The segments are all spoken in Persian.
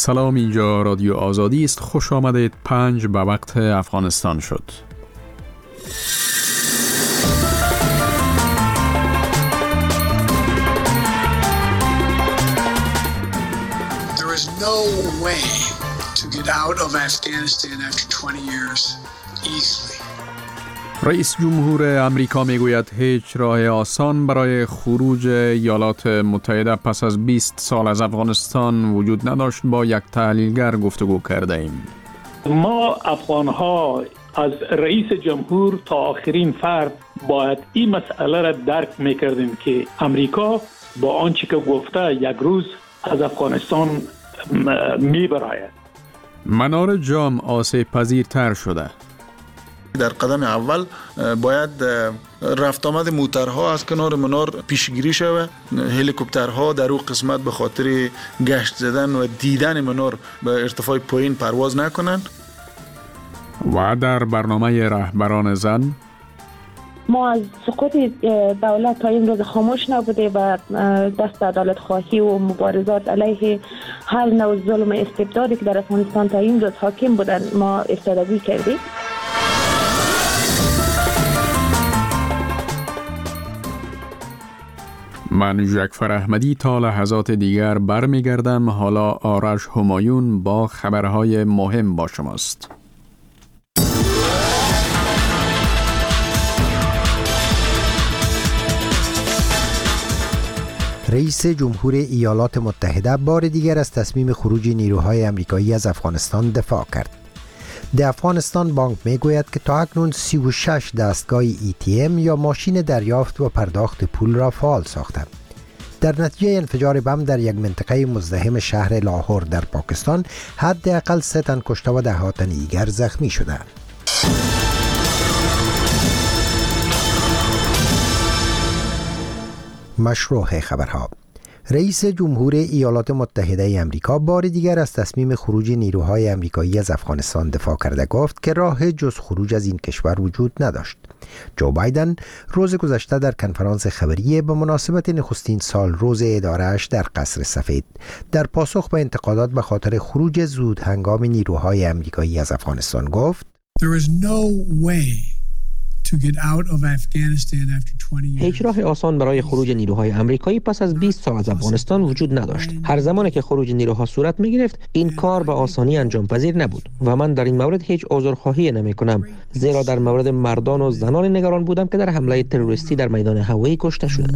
سلام، اینجا رادیو آزادی است. خوش آمدید. 5 به وقت افغانستان شد. There is no way to get out of Afghanistan after 20 years easily. رئیس جمهور امریکا میگوید هیچ راه آسان برای خروج ایالات متحده پس از 20 سال از افغانستان وجود نداشت. با یک تحلیلگر گفتگو کرده ایم. ما افغان‌ها از رئیس جمهور تا آخرین فرد باید این مسئله را درک می‌کردیم که امریکا با آنچه که گفته یک روز از افغانستان می‌براید. منار جام آسیب پذیرتر شده. در قدم اول باید رفت آمد موترها از کنار منار پیشگیری شود. هلیکوپترها در اون قسمت به خاطر گشت زدن و دیدن منار به ارتفاع پایین پرواز نکنند. و در برنامه رهبران زن ما از سقوط دولت تا این روز خاموش نبوده و دست عدالت خواهی و مبارزات علیه هر نوع ظلم استبدادی که در افغانستان تا این روز حاکم بودن ما ایستادگی کردیم. من جعفر احمدی تا لحظات دیگر برمیگردم. حالا آرش همایون با خبرهای مهم با شماست. رئیس جمهور ایالات متحده بار دیگر از تصمیم خروج نیروهای آمریکایی از افغانستان دفاع کرد. د افغانستان بانک میگوید که تا اکنون 36 دستگاه ATM یا ماشین دریافت و پرداخت پول را فعال ساخته. در نتیجه انفجار بم در یک منطقه مزدحم شهر لاهور در پاکستان حداقل 3 تن کشته و 10 تن دیگر زخمی شدند. مشروع خبرها. رئیس جمهور ایالات متحده آمریکا بار دیگر از تصمیم خروج نیروهای آمریکایی از افغانستان دفاع کرده گفت که راه جز خروج از این کشور وجود نداشت. جو بایدن روز گذشته در کنفرانس خبری به مناسبت نخستین سال روز اداره‌اش در قصر سفید در پاسخ به انتقادات به خاطر خروج زود هنگام نیروهای آمریکایی از افغانستان گفت There is no way to get out of Afghanistan after 20 years. هیچ راه آسان برای خروج نیروهای آمریکایی پس از 20 سال از افغانستان وجود نداشت. هر زمانی که خروج نیروها صورت می گرفت این کار به آسانی انجام پذیر نبود و من در این مورد هیچ عذرخواهی نمی کنم، زیرا در مورد مردان و زنان نگران بودم که در حمله تروریستی در میدان هوایی کشته شدند.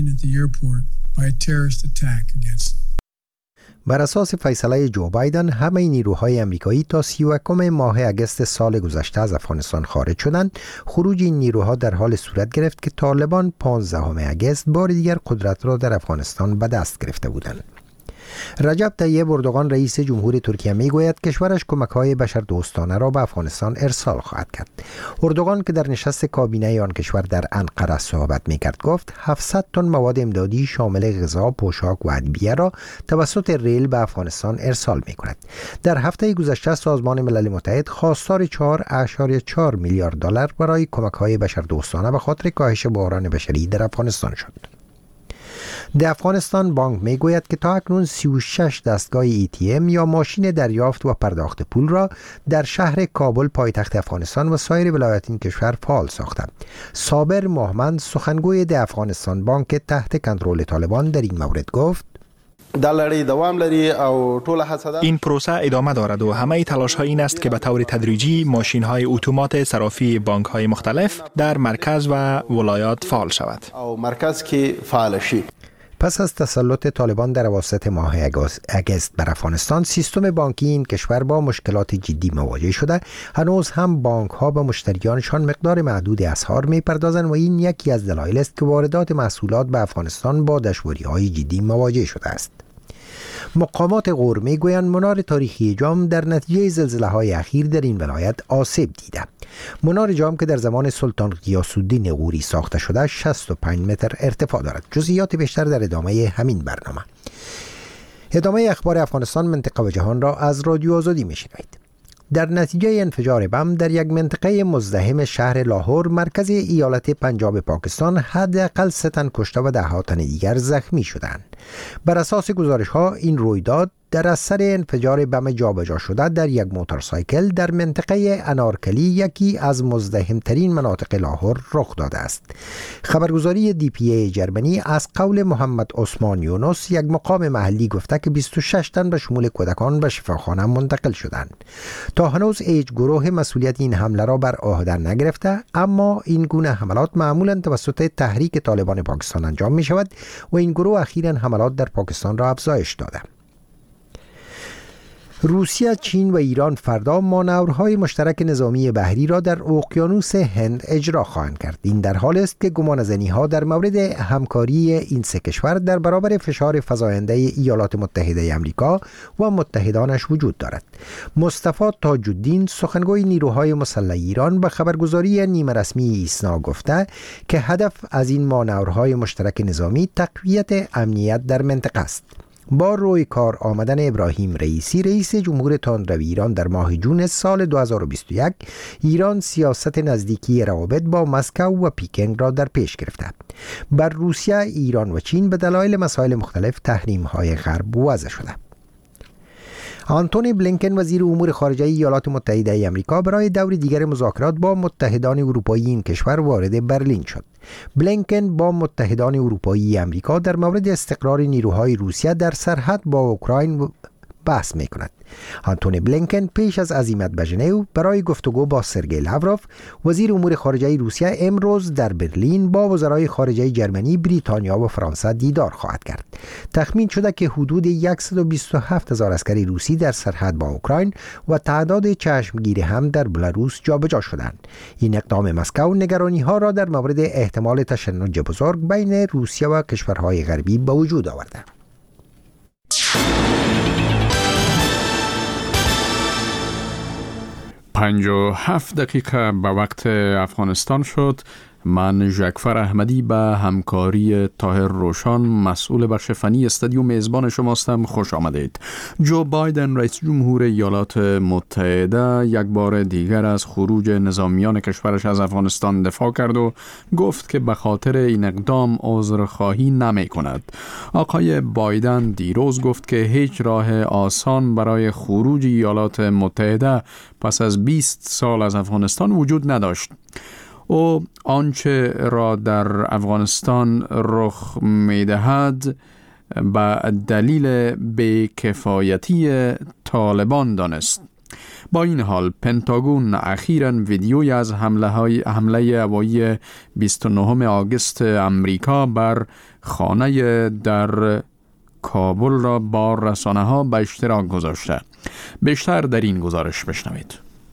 بر اساس فیصله جو بایدن همه نیروهای آمریکایی تا 31 ماه اگست سال گذشته از افغانستان خارج شدند. خروج این نیروها در حال صورت گرفت که طالبان 15 اگست بار دیگر قدرت را در افغانستان به دست گرفته بودند. رجب طیب اردوغان رئیس جمهور ترکیه میگوید کشورش کمک‌های بشردوستانه را به افغانستان ارسال خواهد کرد. اردوغان که در نشست کابینه آن کشور در انقره صحبت میکرد گفت 700 تن مواد امدادی شامل غذا، پوشاک و ادویه را توسط ریل به افغانستان ارسال میکند. در هفته گذشته سازمان ملل متحد خواستار 4.4 میلیارد دلار برای کمک‌های بشردوستانه به خاطر کاهش بحران بشری در افغانستان شد. در افغانستان بانک میگوید که تا اکنون 36 دستگاه ATM یا ماشین دریافت و پرداخت پول را در شهر کابل پایتخت افغانستان و سایر ولایات این کشور فعال ساخته. صابر محمد سخنگوی در افغانستان بانک تحت کنترل طالبان در این مورد گفت این پروسه ادامه دارد و همه تلاش ها این است که به طور تدریجی ماشین های اتومات صرافی بانک های مختلف در مرکز و ولایات فعال شود. پس از تسلط طالبان در اواسط ماه اگست بر افغانستان، سیستم بانکی این کشور با مشکلات جدی مواجه شده. هنوز هم بانک ها به مشتریانشان مقدار محدود اسعار می‌پردازند و این یکی از دلایل است که واردات محصولات به افغانستان با دشواری‌های جدی مواجه شده است. مقامات غور میگویند منار تاریخی جام در نتیجه زلزله‌های اخیر در این ولایت آسیب دیده. منار جام که در زمان سلطان غیاث‌الدین غوری ساخته شده 65 متر ارتفاع دارد. جزئیات بیشتر در ادامه همین برنامه. ادامه اخبار افغانستان، منطقه و جهان را از رادیو آزادی میشنوید. در نتیجه انفجار بم در یک منطقه مزدحم شهر لاهور مرکز ایالت پنجاب پاکستان حداقل 3 تن کشته و 10 تن دیگر زخمی شدند. بر اساس گزارش‌ها این رویداد در اثر انفجار بم جابجا شده در یک موتورسایکل در منطقه انارکلی، یکی از مزدحمترین مناطق لاهور، رخ داده است. خبرگزاری DPA جرمنی از قول محمد عثمان یونس، یک مقام محلی، گفته که 26 تن به شمول کودکان به شفاخانه منتقل شدند. تا هنوز هیچ گروه مسئولیت این حمله را بر عهده نگرفته، اما این گونه حملات معمولا توسط تحریک طالبان پاکستان انجام می شود و این گروه اخیراً حملات در پاکستان را افزایش داده. روسیه، چین و ایران فردا مانورهای مشترک نظامی بحری را در اقیانوس هند اجرا خواهند کرد. این در حالی است که گمانه‌زنی‌ها در مورد همکاری این سه کشور در برابر فشار فزاینده ایالات متحده آمریکا و متحدانش وجود دارد. مصطفی تاج الدین، سخنگوی نیروهای مسلح ایران، به خبرگزاری نیمه رسمی ایسنا گفته که هدف از این مانورهای مشترک نظامی تقویت امنیت در منطقه است. با روی کار آمدن ابراهیم رئیسی، رئیس جمهور تندروی ایران، در ماه جون سال 2021، ایران سیاست نزدیکی روابط با مسکو و پکین را در پیش گرفته. بر روسیه، ایران و چین به دلایل مسائل مختلف تحریم‌های غرب وضع شده. آنتونی بلینکن، وزیر امور خارجه ایالات متحده آمریکا، برای دور دیگر مذاکرات با متحدان اروپایی این کشور وارد برلین شد. بلینکن با متحدان اروپایی آمریکا در مورد استقرار نیروهای روسیه در سرحد با اوکراین بحث می کند. آنتونی بلینکن پیش از عزیمت به ژنو برای گفتگو با سرگئی لاوروف، وزیر امور خارجه روسیه، امروز در برلین با وزرای خارجه جرمنی، بریتانیا و فرانسه دیدار خواهد کرد. تخمین شده که حدود 127,000 عسکر روسی در سرحد با اوکراین و تعداد چشمگیر هم در بلاروس جابجا شدند. این اقدام مسکو نگرانی‌ها را در مورد احتمال تشنج بزرگ بین روسیه و کشورهای غربی به وجود آورده. 57 دقیقه به وقت افغانستان شد. من جعفر احمدی به همکاری طاهر روشان، مسئول بخش فنی استودیو، میزبان شماستم. خوش آمدید. جو بایدن، رئیس جمهور ایالات متحده، یک بار دیگر از خروج نظامیان کشورش از افغانستان دفاع کرد و گفت که به خاطر این اقدام عذرخواهی نمی کند. آقای بایدن دیروز گفت که هیچ راه آسان برای خروج ایالات متحده پس از 20 سال از افغانستان وجود نداشت. او آنچه را در افغانستان رخ می‌دهد به دلیل بی‌کفایتی طالبان دانست. با این حال پنتاگون اخیراً ویدیویی از حمله هوایی 29 آگوست امریکا بر خانه در کابل را با رسانه‌ها به اشتراک گذاشته. بیشتر در این گزارش بشنوید.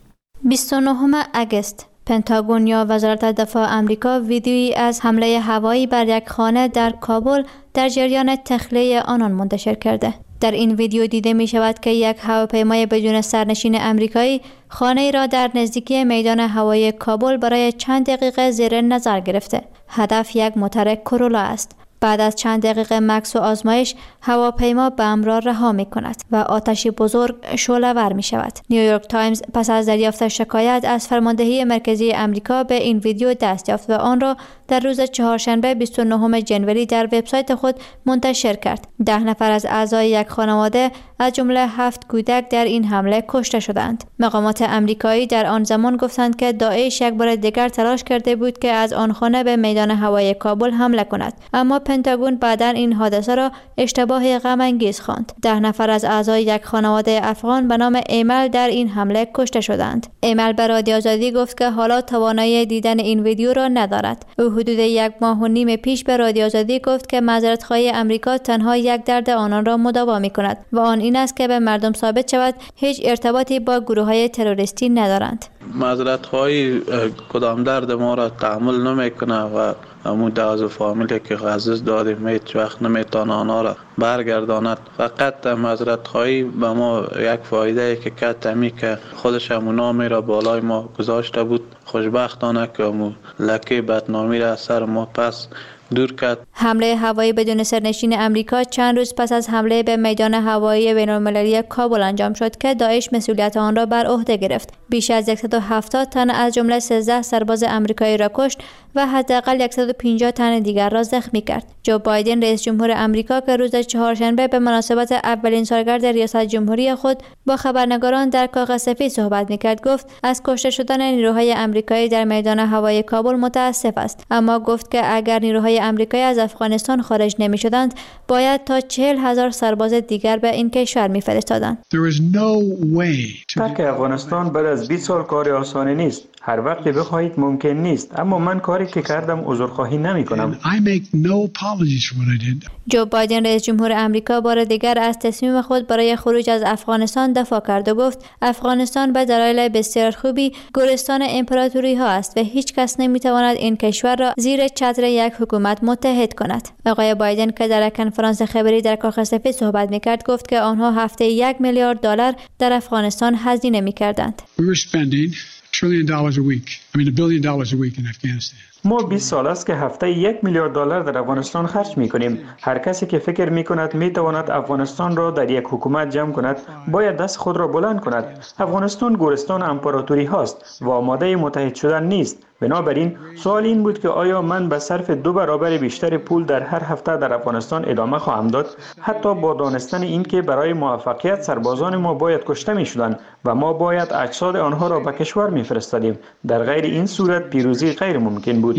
29 آگوست، پنتاگون یا وزارت دفاع آمریکا ویدیویی از حمله هوایی بر یک خانه در کابل در جریان تخلیه آنان منتشر کرده. در این ویدیو دیده می شود که یک هواپیمای بدون سرنشین آمریکایی خانه را در نزدیکی میدان هوایی کابل برای چند دقیقه زیر نظر گرفته. هدف یک موتور کرولا است. بعد از چند دقیقه مکث و آزمایش، هواپیما بم را رها می کند و آتشی بزرگ شعله‌ور می شود. نیویورک تایمز پس از دریافت شکایت از فرماندهی مرکزی امریکا به این ویدیو دست یافت و آن را در روز چهارشنبه 29 ژانویه در وبسایت خود منتشر کرد. 10 نفر از اعضای یک خانواده از جمله 7 کودک در این حمله کشته شدند. مقامات امریکایی در آن زمان گفتند که داعش یک بار دیگر تلاش کرده بود که از آن خانه به میدان هوایی کابل حمله کند، اما پنتاگون بعداً این حادثه را اشتباه غم انگیز خواند. 10 نفر از اعضای یک خانواده افغان به نام ایمل در این حمله کشته شدند. ایمل به رادیو آزادی گفت که حالا توانایی دیدن این ویدیو را ندارد. او حدود 1.5 ماه پیش به رادیو آزادی گفت که معذرت‌خواهی امریکا تنها یک درد آنان را مداوا می‌کند و آن این است که به مردم ثابت شود هیچ ارتباطی با گروه‌های تروریستی ندارند. معذرت‌خواهی کدام درد ما را تحمل نمی‌کنه و همون از فامیلی که عزیز دادیم هیچ وقت نمیتونه آنها را برگرداند. فقط معذرت‌خواهی به ما یک فایده که کتمی که خودش همون نامی را بالای ما گذاشته بود، خوشبختانه که همون لکه بدنامی را از سر ما پس دور کرد. حمله هوایی بدون سرنشین امریکا چند روز پس از حمله به میدان هوایی بین‌المللی کابل انجام شد که داعش مسئولیت آن را بر عهده گرفت. بیش از 170 تن از جمله 13 سرباز آمریکایی را کشت و حداقل 150 تن دیگر را زخمی کرد. جو بایدن رئیس جمهور آمریکا که روز چهارشنبه به مناسبت اولین سالگرد ریاست جمهوری خود با خبرنگاران در کاخ سفید صحبت می‌کرد. گفت از کشته شدن نیروهای آمریکایی در میدان هوایی کابل متاسف است، اما گفت که اگر نیروهای آمریکایی از افغانستان خارج نمی‌شدند باید تا 40,000 سرباز دیگر به این کشور می‌فرستادند. ترک افغانستان بعد از 20 سال کار آسانی نیست. هر وقت بخواهید ممکن نیست، اما من کاری که کردم عذرخواهی نمی‌کنم. جو بایدن رئیس جمهور آمریکا بار دیگر از تصمیم خود برای خروج از افغانستان دفاع کرد و گفت افغانستان به دلایل بسیار خوبی گورستان امپراتوری ها است و هیچ کس نمی‌تواند این کشور را زیر چتر یک حکومت متحد کند. آقای بایدن که در کنفرانس خبری در کاخ سفید صحبت می‌کرد گفت که آنها هفته 1 میلیارد دلار در افغانستان هزینه می‌کردند. ما 20 سال است که هفته 1 میلیارد دلار در افغانستان خرج می‌کنیم. هر کسی که فکر می‌کند می‌تواند افغانستان را در یک حکومت جمع کند، باید دست خود را بلند کند. افغانستان گورستان امپراتوری هاست و آماده متحد شدن نیست. بنابراین سوال این بود که آیا من به صرف 2 برابر بیشتر پول در هر هفته در افغانستان ادامه خواهم داد، حتی با دانستن این که برای موفقیت سربازان ما باید کشته می‌شدند و ما باید اجساد آنها را به کشور می‌فرستادیم. در غیر این صورت پیروزی غیر ممکن بود.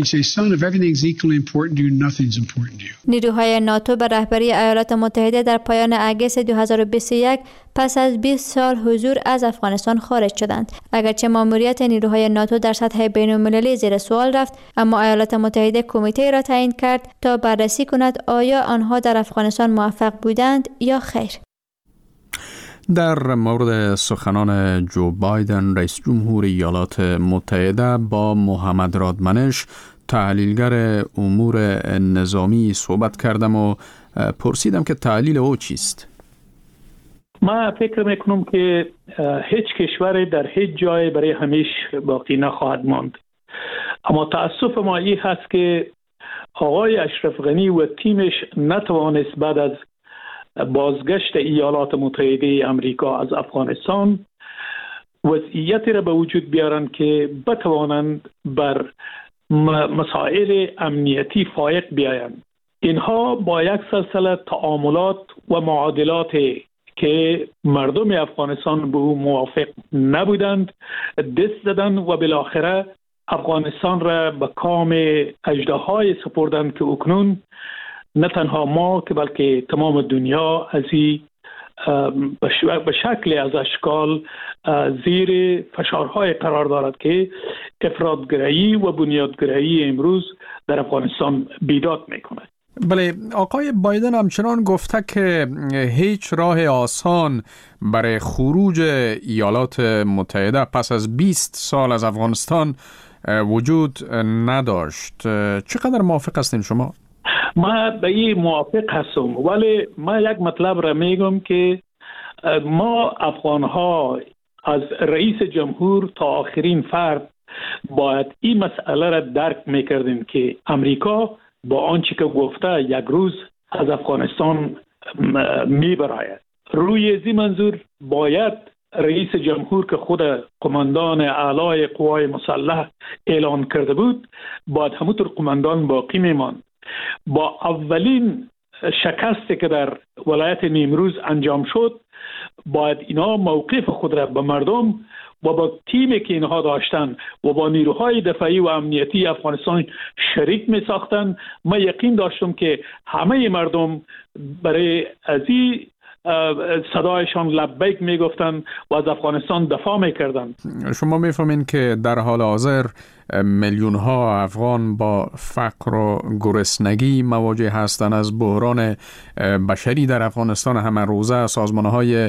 نیروهای ناتو به رهبری ایالات متحده در پایان اگست 2021 پس از 20 سال حضور از افغانستان خارج شدند. اگرچه ماموریت نیروهای ناتو در سطح بین‌المللی زیر سوال رفت، اما ایالات متحده کمیته را تعیین کرد تا بررسی کند آیا آنها در افغانستان موفق بودند یا خیر. در مورد سخنان جو بایدن رئیس جمهور ایالات متحده با محمد رادمنش تحلیلگر امور نظامی صحبت کردم و پرسیدم که تحلیل او چیست. من فکر میکنم که هیچ کشوری در هیچ جای برای همیش باقی نخواهد ماند، اما تأسف ما این هست که آقای اشرف غنی و تیمش نتوانست بعد از بازگشت ایالات متحده آمریکا از افغانستان وضعیتی را به وجود بیارند که بتوانند بر مسائل امنیتی فائق بیایند. اینها با یک سلسله تعاملات و معادلات که مردم افغانستان به او موافق نبودند دست زدند و بالاخره افغانستان را به کام اژدهای سپردند که اکنون نه تنها ما که بلکه تمام دنیا از این به شکل از اشکال زیر فشارهای قرار دارد که افراط‌گرایی و بنیادگرایی امروز در افغانستان بیداد میکند. بله، آقای بایدن همچنان گفته که هیچ راه آسان برای خروج ایالات متحده پس از 20 سال از افغانستان وجود نداشت. چقدر موافق هستین شما؟ من به این موافق هستم، ولی من یک مطلب را میگم که ما افغانها از رئیس جمهور تا آخرین فرد باید این مسئله را درک میکردیم که امریکا با آنچه که گفته یک روز از افغانستان میبراید. روی زی منظور باید رئیس جمهور که خود قماندان اعلای قوای مسلح اعلان کرده بود باید همونطور قماندان باقی میماند. با اولین شکستی که در ولایت نیمروز انجام شد باید اینا موقف خود را به مردم و با تیمی که اینها داشتن و با نیروهای دفاعی و امنیتی افغانستان شریک می ساختن. من یقین داشتم که همه مردم برای ازی صدایشان لبیک می گفتن و از افغانستان دفاع می کردن. شما می فهمین که در حال حاضر میلیون ها افغان با فقر و گرسنگی مواجه هستند. از بحران بشری در افغانستان همه روزه سازمان های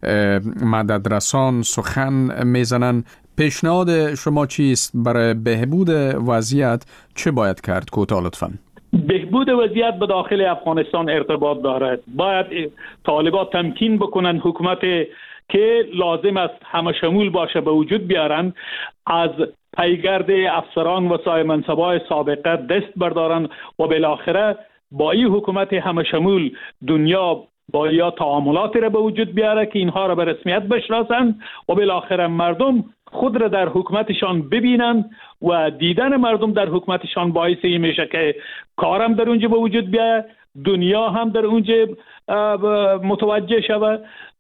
مددرسان سخن میزنند. پیشنهاد شما چیست برای بهبود وضعیت؟ چه باید کرد کوتاه لطفاً؟ بهبود وضعیت به داخل افغانستان ارتباط دارد. باید طالبان تمکین بکنند حکومت که لازم است همه شمول باشه به وجود بیارند، از پیگرد افسران و صاحب منصبای سابقه دست بردارند و بالاخره با این حکومت همه شمول دنیا با یا تعاملاتی را به وجود بیاره که اینها را به رسمیت بشناسند و بالاخره مردم خود را در حکومتشان ببینند و دیدن مردم در حکومتشان باعث این میشه که کارم در اونجا به وجود بیاید دنیا هم در اونجا متوجه شود،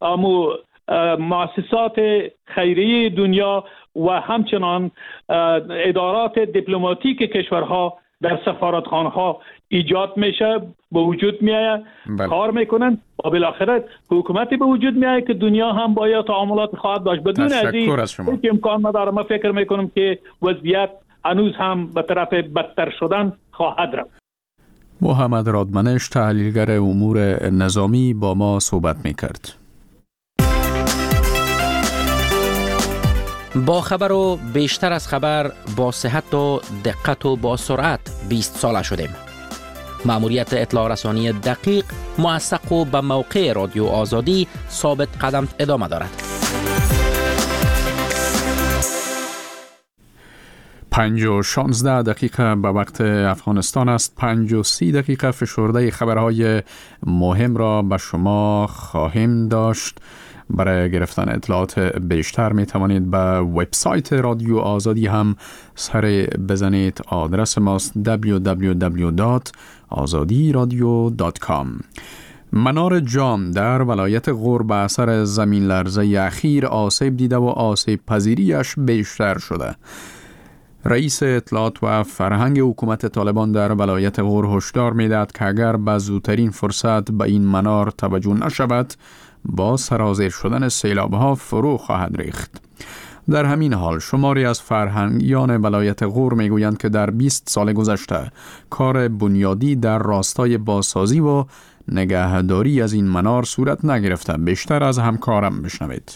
مؤسسات خیریه دنیا و همچنان ادارات دیپلماتیک کشورها در سفارتخانه‌ها ایجاد میشه، به وجود میآید، کار میکنن و بالاخره حکومتی به وجود میآید که دنیا هم با یا تعاملات خواهد داشت. بدون از این هیچ امکان نداره. من فکر میکنم که وضعیت هنوز هم به طرف بدتر شدن خواهد رفت. محمد رادمنش، تحلیلگر امور نظامی، با ما صحبت میکرد. با خبر و بیشتر از خبر، با صحت و دقت و با سرعت 20 ساله شدیم. مأموریت اطلاع رسانی دقیق، موثق و به موقع رادیو آزادی ثابت قدم ادامه دارد. 5:16 به وقت افغانستان است. 5:30 فشرده خبرهای مهم را به شما خواهیم داشت. برای گرفتن اطلاعات بیشتر می توانید به وبسایت رادیو آزادی هم سر بزنید. آدرس ماست www.azadiradio.com. منار جام در ولایت غور به اثر زمین لرزه اخیر آسیب دیده و آسیب پذیریش بیشتر شده. رئیس اطلاعات و فرهنگ حکومت طالبان در ولایت غور هشدار می‌دهد که اگر به زودترین فرصت به این منار توجه نشود، با سرازیر شدن سیلاب‌ها فرو خواهد ریخت. در همین حال شماری از فرهنگیان ولایت غور میگویند که در 20 سال گذشته کار بنیادی در راستای بازسازی و نگهداری از این منار صورت نگرفته. بیشتر از همکارم بشنوید.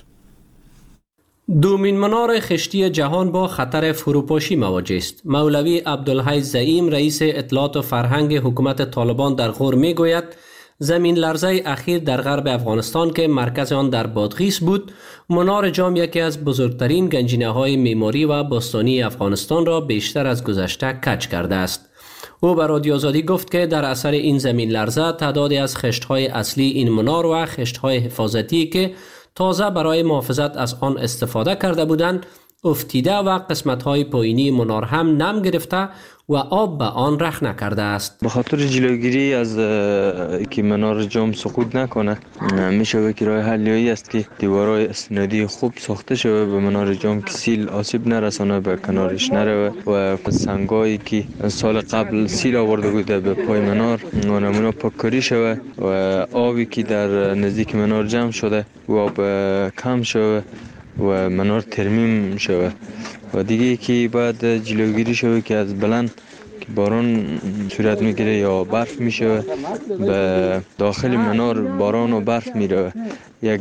دومین منار خشتی جهان با خطر فروپاشی مواجه است. مولوی عبدالحی زعیم، رئیس اطلاعات و فرهنگ حکومت طالبان در غور میگوید زمین لرزه اخیر در غرب افغانستان که مرکز آن در بادغیس بود، منار جام یکی از بزرگترین گنجینه‌های معماری و باستانی افغانستان را بیشتر از گذشته کج کرده است. او به رادیو آزادی گفت که در اثر این زمین لرزه تعدادی از خشت‌های اصلی این منار و خشت‌های حفاظتی که تازه برای محافظت از آن استفاده کرده بودند افتیده و قسمت‌های پایینی منار هم نم گرفته و آب به آن رخ نکرده است. به خاطر جلوگیری از که منار جام سقوط نکنه، میشه که راه حلی است که دیوارهای اسنادی خوب ساخته شده به منار جام که سیل آسیب نرسانه، به کنارش نره و سنگایی که سال قبل سیل آورده بوده به پای منار نمونه پاککاری شده و آبی که در نزدیک منار جمع شده و آب کم شده و منار ترمیم شود و دیگه که باید جلوگیری شود که از بلند که باران صورت میگیره یا برف میشه به داخل منار باران و برف میره، یک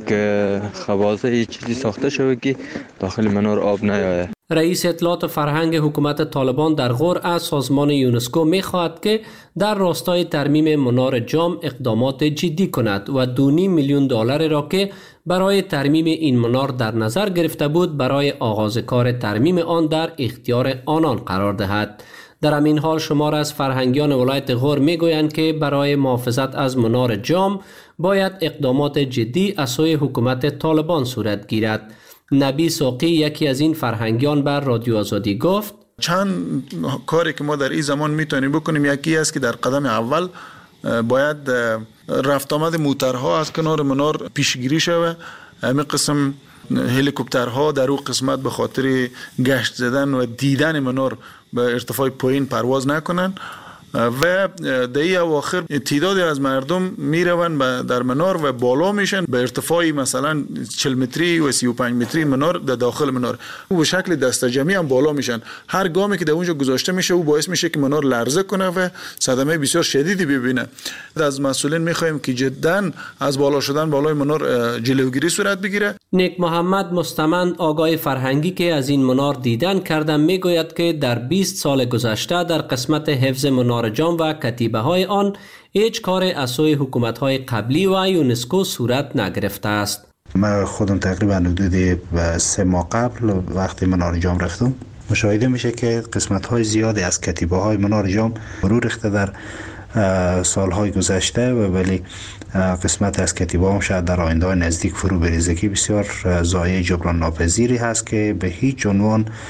خوازه چیزی ساخته شود که داخل منار آب نیاید. رئیس اطلاعات و فرهنگ حکومت طالبان در غور از سازمان یونسکو می‌خواهد که در راستای ترمیم منار جام اقدامات جدی کند و $2.5 میلیون را که برای ترمیم این منار در نظر گرفته بود برای آغاز کار ترمیم آن در اختیار آنان قرار دهد. در همین حال شمار از فرهنگیان ولایت غور میگویند که برای محافظت از منار جام باید اقدامات جدی از سوی حکومت طالبان صورت گیرد. نبی ساقی، یکی از این فرهنگیان، بر رادیو آزادی گفت چند کاری که ما در این زمان میتونیم بکنیم. یکی است که در قدم اول باید رفت آمد موترها از کنار منار پیشگیری شود. همین قسم هلیکوپترها در اون قسمت به خاطر گشت زدن و دیدن منار به ارتفاع پایین پرواز نکنن و در این اواخر تعدادی از مردم میروند در منار و بالا میشن به ارتفاعی مثلا 40 متری و 35 متری منار در داخل منار و به شکل دسته جمعی هم بالا میشن. هر گامی که در اونجا گذاشته میشه او باعث میشه که منار لرزه کنه و صدمه بسیار شدیدی ببینه. از مسئولین میخوایم که جدا از بالا شدن بالای منار جلوگیری صورت بگیره. نیک محمد مستمند، آگاه فرهنگی که از این منار دیدن کردم، میگوید که در 20 سال گذشته در قسمت حفظ منار جام و کتیبه های آن هیچ کار از سوی حکومت های قبلی و یونسکو صورت نگرفته است. من خودم تقریبا حدود 3 ماه قبل وقتی منار جام رفتم مشاهده میشه که قسمت های زیادی از کتیبه های منار جام فرو ریخته در سالهای گذشته و ولی قسمت از کتیبه هم شاید در آینده نزدیک فرو بریزه که بسیار ضایعه جبران ناپذیری هست که به هیچ عنوان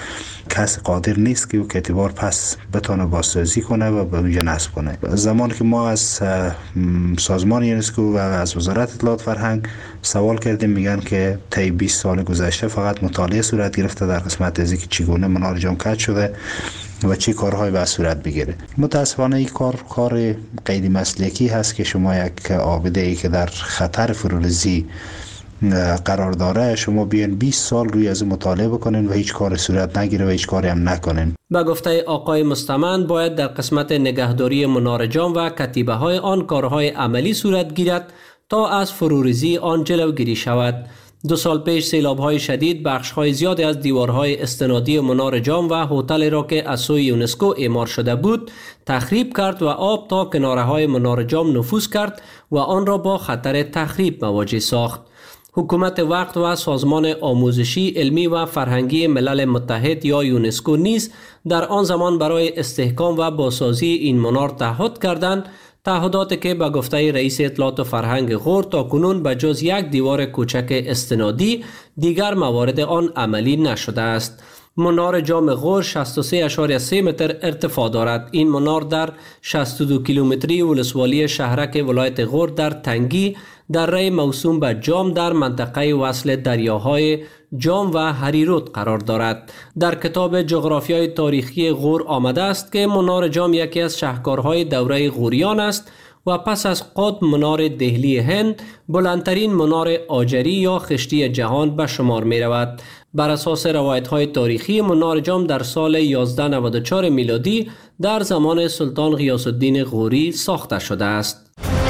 کس قادر نیست که او کتیبار پس بتونه بازسازی کنه و به اونجا نصب کنه. زمانی که ما از سازمان یونسکو و از وزارت اطلاعات فرهنگ سوال کردیم، میگن که طی 20 سال گذشته فقط مطالعه صورت گرفته در قسمت از اینکه چگونه منار جام کج شده و چه کارهایی باید صورت بگیره. متاسفانه این کار غیر مسلکی هست که شما یک عابده ای که در خطر فروریزی قرار داره شما بیان 20 سال روی از مطالعه بکنین و هیچ کار صورت نگیره و هیچ کاری هم نکنین. به گفته آقای مستمند باید در قسمت نگهداری منار جام و کتیبه های آن کارهای عملی صورت گیرد تا از فروریزی آن جلوگیری شود. 2 سال پیش سیلاب‌های شدید بخش‌های زیادی از دیوارهای استنادی منار جام و هتل را که از سوی یونسکو اعمار شده بود تخریب کرد و آب تا کناره‌های منار جام نفوذ کرد و آن را با خطر تخریب مواجه ساخت. حکومت وقت و سازمان آموزشی، علمی و فرهنگی ملل متحد یا یونسکو نیز در آن زمان برای استحکام و بازسازی این منار تعهد کردند، تعهداتی که به گفته رئیس اطلاعات و فرهنگ غور تا کنون به جز یک دیوار کوچک استنادی دیگر موارد آن عملی نشده است. منار جام غور 63.3 متر ارتفاع دارد. این منار در 62 کیلومتری ولسوالی شهرک ولایت غور در تنگی دره موسوم به جام در منطقه وصل دریاهای جام و هریرود قرار دارد. در کتاب جغرافیای تاریخی غور آمده است که منار جام یکی از شاهکارهای دوره غوریان است و پس از قطب منار دهلی هند بلندترین منار آجری یا خشتی جهان به شمار می رود. بر اساس روایت‌های تاریخی منار جام در سال 1194 میلادی در زمان سلطان غیاث الدین غوری ساخته شده است.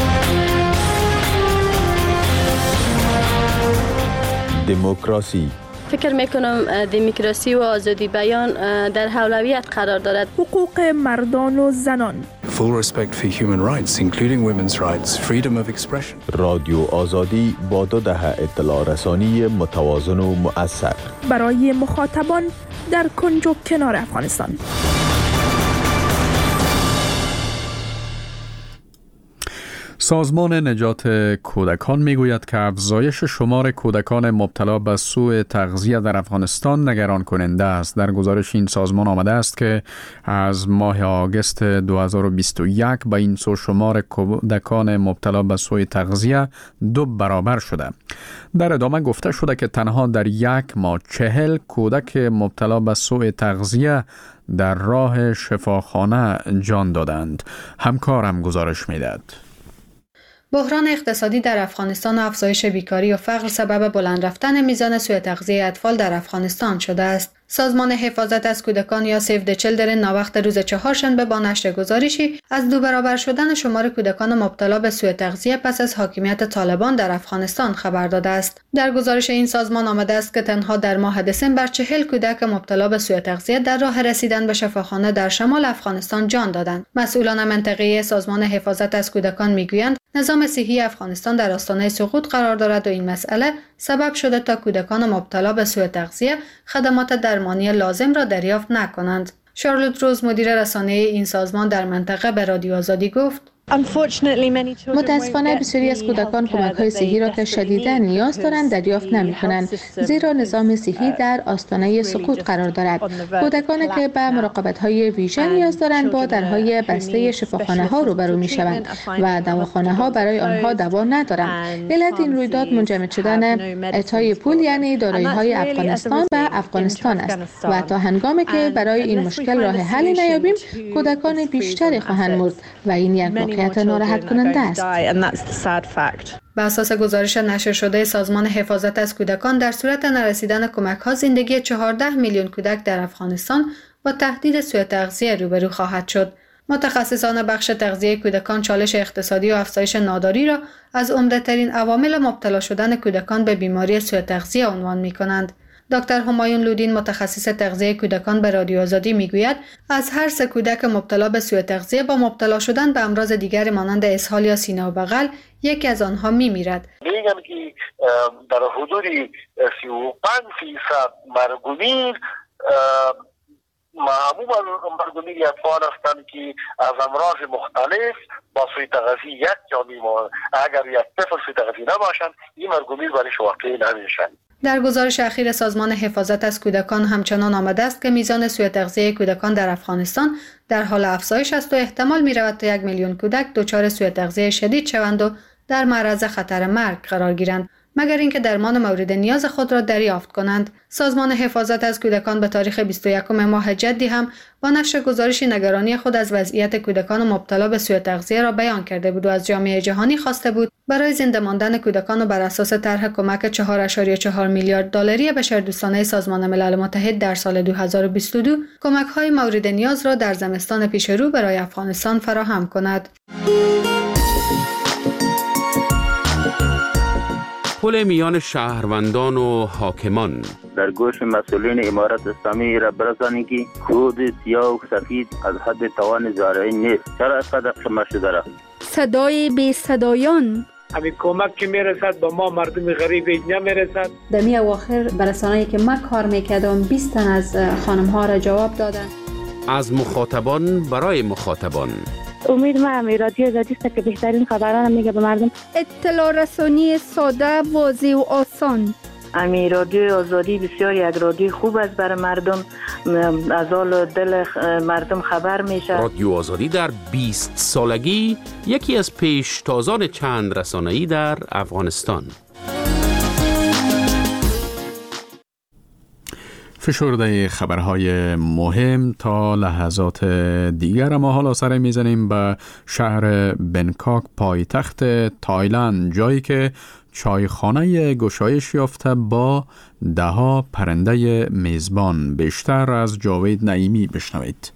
دموکراسی. فکر میکنم دموکراسی و آزادی بیان در اولویت قرار دارد. حقوق مردان و زنان. Full respect for human rights, including women's rights, freedom of expression. رادیو آزادی با 2 دهه اطلاع رسانی متوازن و مؤثر برای مخاطبان در کنج و کنار افغانستان. سازمان نجات کودکان میگوید که افزایش شمار کودکان مبتلا به سوء تغذیه در افغانستان نگران کننده است. در گزارش این سازمان آمده است که از ماه آگوست 2021 به این سو شمار کودکان مبتلا به سوء تغذیه 2 برابر شده. در ادامه گفته شده که تنها در 1 ماه 40 کودک مبتلا به سوء تغذیه در راه شفاخانه جان دادند. همکارم گزارش میدهد. بحران اقتصادی در افغانستان و افزایش بیکاری و فقر سبب بلند رفتن میزان سوء تغذیه اطفال در افغانستان شده است. سازمان حفاظت از کودکان یا سیو د چیلدرن ناوقت روز چهارشنبه با نشر گزارشی از 2 برابر شدن شمار کودکان مبتلا به سوء تغذیه پس از حاکمیت طالبان در افغانستان خبر داده است. در گزارش این سازمان آمده است که تنها در ماه دسامبر 40 کودک مبتلا به سوء تغذیه در راه رسیدن به شفاخانه در شمال افغانستان جان دادند. مسئولان منطقه‌ای سازمان حفاظت از کودکان میگویند نظام صحی افغانستان در آستانه سقوط قرار دارد و این مسئله سبب شده تا کودکان مبتلا به سوء تغذیه خدمات درمانی لازم را دریافت نکنند. شارلوت روز مدیر رسانه‌ای این سازمان در منطقه به رادیو آزادی گفت: متاسفانه بسیاری از کودکان کمک‌های صحی را که شدیداً نیاز دارند دریافت نمی‌کنند، زیرا نظام صحی در آستانه سقوط قرار دارد. کودکانی که به مراقبت‌های ویژه نیاز دارند با درهای بسته شفاخانه‌ها روبرو می‌شوند و دواخانه‌ها برای آنها دوا ندارند. علت این رویداد منجمد شدن اعطای پول یعنی دارایی‌های افغانستان به افغانستان است و تا هنگامی که برای این مشکل راه حلی نیابیم کودکان بیشتری خواهند مرد و این یک ناراحت کننده است. به اساس گزارش نشر شده سازمان حفاظت از کودکان در صورت نرسیدن کمک‌ها زندگی 14 میلیون کودک در افغانستان با تهدید سوء تغذیه روبرو خواهد شد. متخصصان بخش تغذیه کودکان چالش اقتصادی و افزایش ناداری را از عمده‌ترین عوامل مبتلا شدن کودکان به بیماری سوء تغذیه عنوان می‌کنند. دکتر همایون لودین متخصص تغذیه کودکان به رادیو آزادی میگوید از هر 3 کودک مبتلا به سوء تغذیه با مبتلا شدن به امراض دیگر مانند اسهال یا سینه و بغل یکی از آنها میمیرد. میگن که در حدود 35% مرگومیر معمولا مرگومیر اطفال هستند که از امراض مختلف با سوی تغذیه یک جا میمانند. اگر یک طفل سوی تغذیه نباشند این مرگومیر برایش واقع نمیشن. در گزارش اخیر سازمان حفاظت از کودکان همچنان آمده است که میزان سوء تغذیه کودکان در افغانستان در حال افزایش است و احتمال می‌رود تا 1 میلیون کودک دچار سوء تغذیه شدید شوند و در معرض خطر مرگ قرار گیرند مگر اینکه درمان مورد نیاز خود را دریافت کنند. سازمان حفاظت از کودکان به تاریخ 21 ماه جدی هم با نشر گزارشی نگرانی خود از وضعیت کودکان مبتلا به سوء تغذیه را بیان کرده بود و از جامعه جهانی خواسته بود برای زنده ماندن کودکان و بر اساس طرح کمک 4.4 میلیارد دلاری بشردوستانه سازمان ملل متحد در سال 2022 کمک‌های مورد نیاز را در زمستان پیش رو برای افغانستان فراهم کند. پل میان شهروندان و حاکمان در گوش مسئولین امارت اسلامی را برسانید که خود سیاه و سفید از حد توان زارعی نیست. چرا اینقدر خمه شده را؟ صدای بی صدایان همین کمک که میرسد به ما مردم غریب نمیرسد. در می اواخر برسانه‌ای که من کار میکردم 20 تن از خانم ها را جواب دادن. از مخاطبان برای مخاطبان. امید من رادیو آزادی است که بهترین خبران میگه به مردم. اطلاع رسانی ساده، واضح و آسان. امی رادیو آزادی بسیار یک رادیو خوب است برای مردم، از حال دل مردم خبر میشه. رادیو آزادی در 20 سالگی یکی از پیشتازان چند رسانه‌ای در افغانستان. فشرده خبرهای مهم تا لحظات دیگر. ما حالا سر میزنیم به شهر بنکاک پایتخت تایلند، جایی که چایخانه گشایش یافته با 10 پرنده میزبان. بیشتر از جاوید نعیمی بشنوید.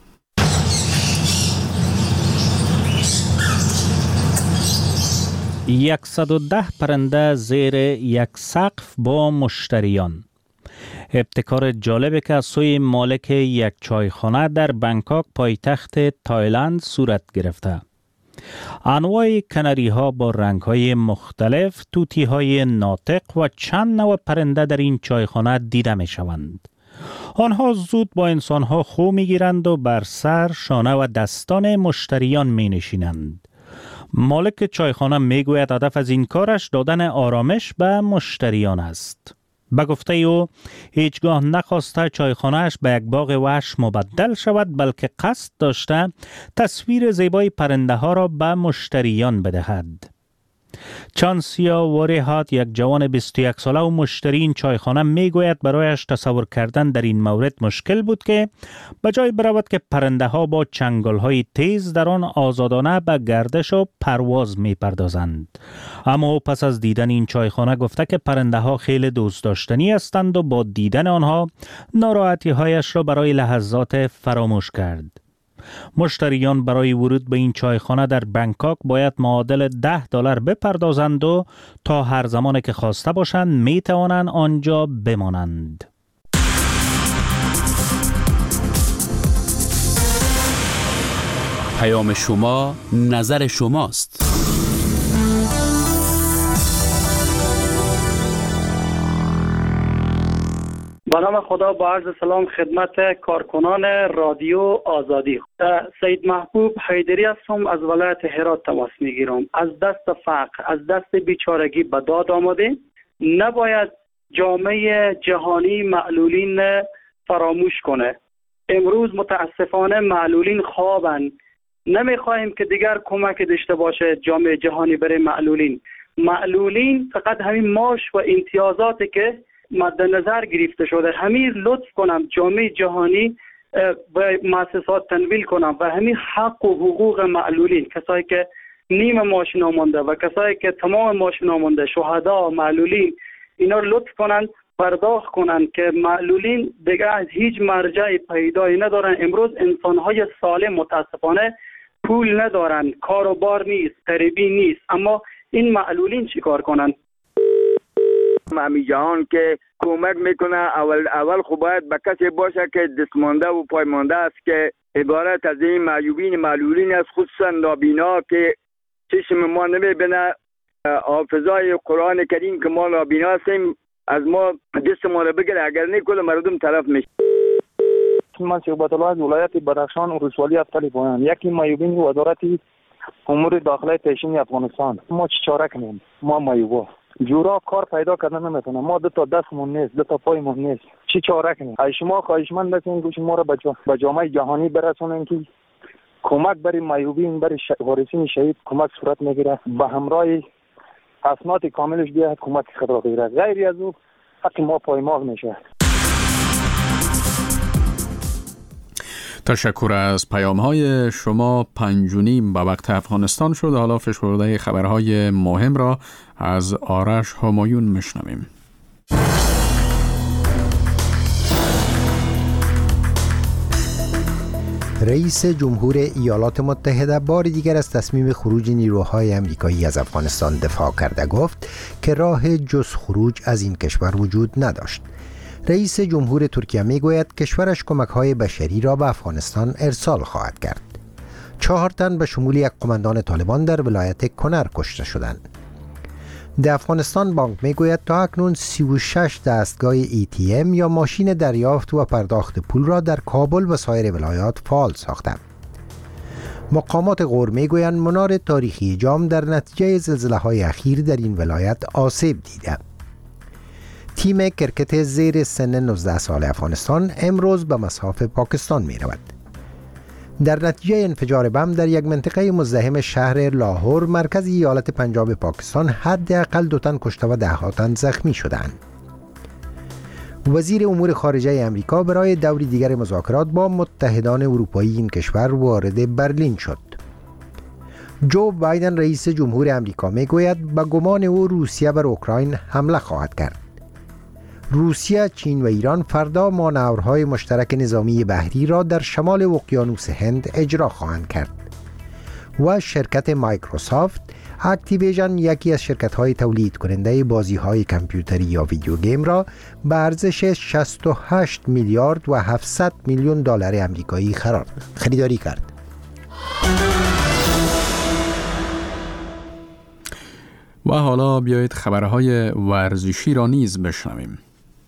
110 پرنده زیر یک سقف با مشتریان. ابتکار جالبی که از سوی مالک یک چایخانه در بنکاک پایتخت تایلند صورت گرفته. انواع کناری ها با رنگ های مختلف، توتی های ناطق و چند نوع پرنده در این چایخانه دیده می شوند. آنها زود با انسان ها خو می گیرند و بر سر، شانه و دستان مشتریان می نشینند. مالک چایخانه می گوید هدف از این کارش دادن آرامش به مشتریان است. به گفته او هیچگاه نخواسته چایخانه‌اش به یک باغ وحش مبدل شود، بلکه قصد داشته تصویر زیبای پرنده ها را به مشتریان بدهد. چانسیا وریهات، یک جوان 21 ساله و مشتری این چایخانه، می گوید برایش تصور کردن در این مورد مشکل بود که به جای برود که پرنده ها با چنگال های تیز در آن آزادانه به گردش و پرواز می پردازند. اما پس از دیدن این چایخانه گفته که پرنده ها خیلی دوست داشتنی هستند و با دیدن آنها ناراحتی هایش را برای لحظات فراموش کرد. مشتریان برای ورود به این چایخانه در بنکاک باید معادل $10 بپردازند و تا هر زمان که خواسته باشند می توانند آنجا بمانند. پیام شما، نظر شماست. به نام خدا با عرض سلام خدمت کارکنان رادیو آزادی. سید محبوب حیدری هستم، از ولایت هرات تماس میگیرم. از دست فقر، از دست بیچارگی به داد آمده. نباید جامعه جهانی معلولین فراموش کنه. امروز متاسفانه معلولین خوابن. نمیخواهیم که دیگر کمک داشته باشه جامعه جهانی برای معلولین. معلولین فقط همین معاش و امتیازاتی که مد نظر گرفته شده، همین لطف کنم جامعه جهانی و مؤسسات تنویل کنم و همین حق و حقوق معلولین، کسایی که نیم معاش نامونده و کسایی که تمام معاش نامونده، شهدا، معلولین، اینا لطف کنن پرداخت کنن که معلولین دیگه از هیچ مرجع پیدایی ندارن. امروز انسان‌های سالم متاسفانه پول ندارن، کار و بار نیست، غریبی نیست، اما این معلولین چیکار کنن؟ امی جهان که کمک میکنه اول خب باید به کسی باشه که دستمانده و پایمانده است که عبارت از این معیوبین معلولین است، خصوصا نابینا که چشم ما نمیبینه. حافظای قرآن کریم که ما نابینا هستیم از ما دست ما رو بگیره، اگر نه کل مردم طرف میشه. اسم من صحبت الله از ولایت بدخشان ولسوالی افتالی پایان. یکی معیوبین وزارت امور داخلی پیشین افغانستان. ما چه چاره کنیم؟ ما معیوبا جورا کار پیدا کردن نمیتونه. ما دو تا دستمون نیست، دو تا پایمون نیست. چه چاره کنیم؟ شما خواهشمند هستین که شما را به جامعه جهانی برسونین که کمک برای معیوبین، برای وارثین شهید کمک صورت میگیره. به همراه اسناد کاملش بیاد کمک خود را بگیره. غیر از او حق ما پایمال میشه. تشکر از پیام‌های شما. 5:30 به وقت افغانستان شد. حالا فشرده خبرهای مهم را از آرش همایون میشنویم. رئیس جمهور ایالات متحده بار دیگر از تصمیم خروج نیروهای آمریکایی از افغانستان دفاع کرده گفت که راه جز خروج از این کشور وجود نداشت. رئیس جمهور ترکیه میگوید کشورش کمک‌های بشری را به افغانستان ارسال خواهد کرد. 4 تن به شمول یک قماندان طالبان در ولایت کنر کشته شدند. در افغانستان بانک میگوید تا اکنون 36 دستگاه ATM یا ماشین دریافت و پرداخت پول را در کابل و سایر ولایات فعال ساخته. مقامات غور میگویند منار تاریخی جام در نتیجه زلزله‌های اخیر در این ولایت آسیب دیده. تیم کرکت زیر سن 19 سال افغانستان امروز به مصاف پاکستان می رود. در نتیجه انفجار بم در یک منطقه مزدحم شهر لاهور مرکز ایالت پنجاب پاکستان حداقل 2 تن کشته و 10 تن زخمی شدند. وزیر امور خارجه آمریکا برای دوری دیگر مذاکرات با متحدان اروپایی این کشور وارد برلین شد. جو بایدن رئیس جمهور آمریکا میگوید به گمان او روسیه بر اوکراین حمله خواهد کرد. روسیه، چین و ایران فردا مانورهای مشترک نظامی بحری را در شمال اقیانوس هند اجرا خواهند کرد. و شرکت مایکروسافت اکتیویژن، یکی از شرکت‌های تولید کننده بازی‌های کامپیوتری یا ویدیو گیم را به ارزش 68 میلیارد و 700 میلیون دلار آمریکایی خریداری کرد. و حالا بیایید خبرهای ورزشی را نیز بشنویم.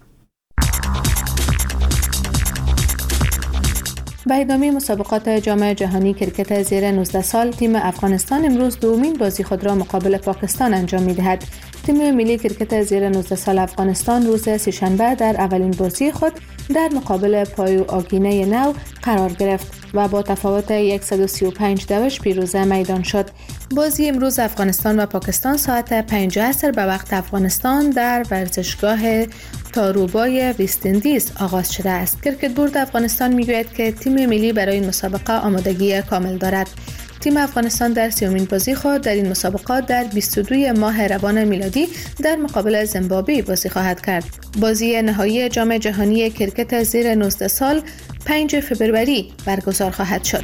به ادامه مسابقات جام جهانی کرکت زیر 19 سال، تیم افغانستان امروز دومین بازی خود را مقابل پاکستان انجام می‌دهد. تیم ملی کرکت زیر 19 سال افغانستان روز سه‌شنبه در اولین بازی خود در مقابل پایو آگینه نو قرار گرفت و با تفاوت 135 دوش پیروز میدان شد. بازی امروز افغانستان و پاکستان ساعت 5 عصر به وقت افغانستان در ورزشگاه تاروبای وست‌اندیز آغاز شده است. کرکت بورد افغانستان میگوید که تیم ملی برای این مسابقه آمادگی کامل دارد. تیم افغانستان در 30مین بازی خود در این مسابقات در 22 ماه روان میلادی در مقابل زیمبابوه بازی خواهد کرد. بازی نهایی جام جهانی کرکت زیر 19 سال 5 فوریه برگزار خواهد شد.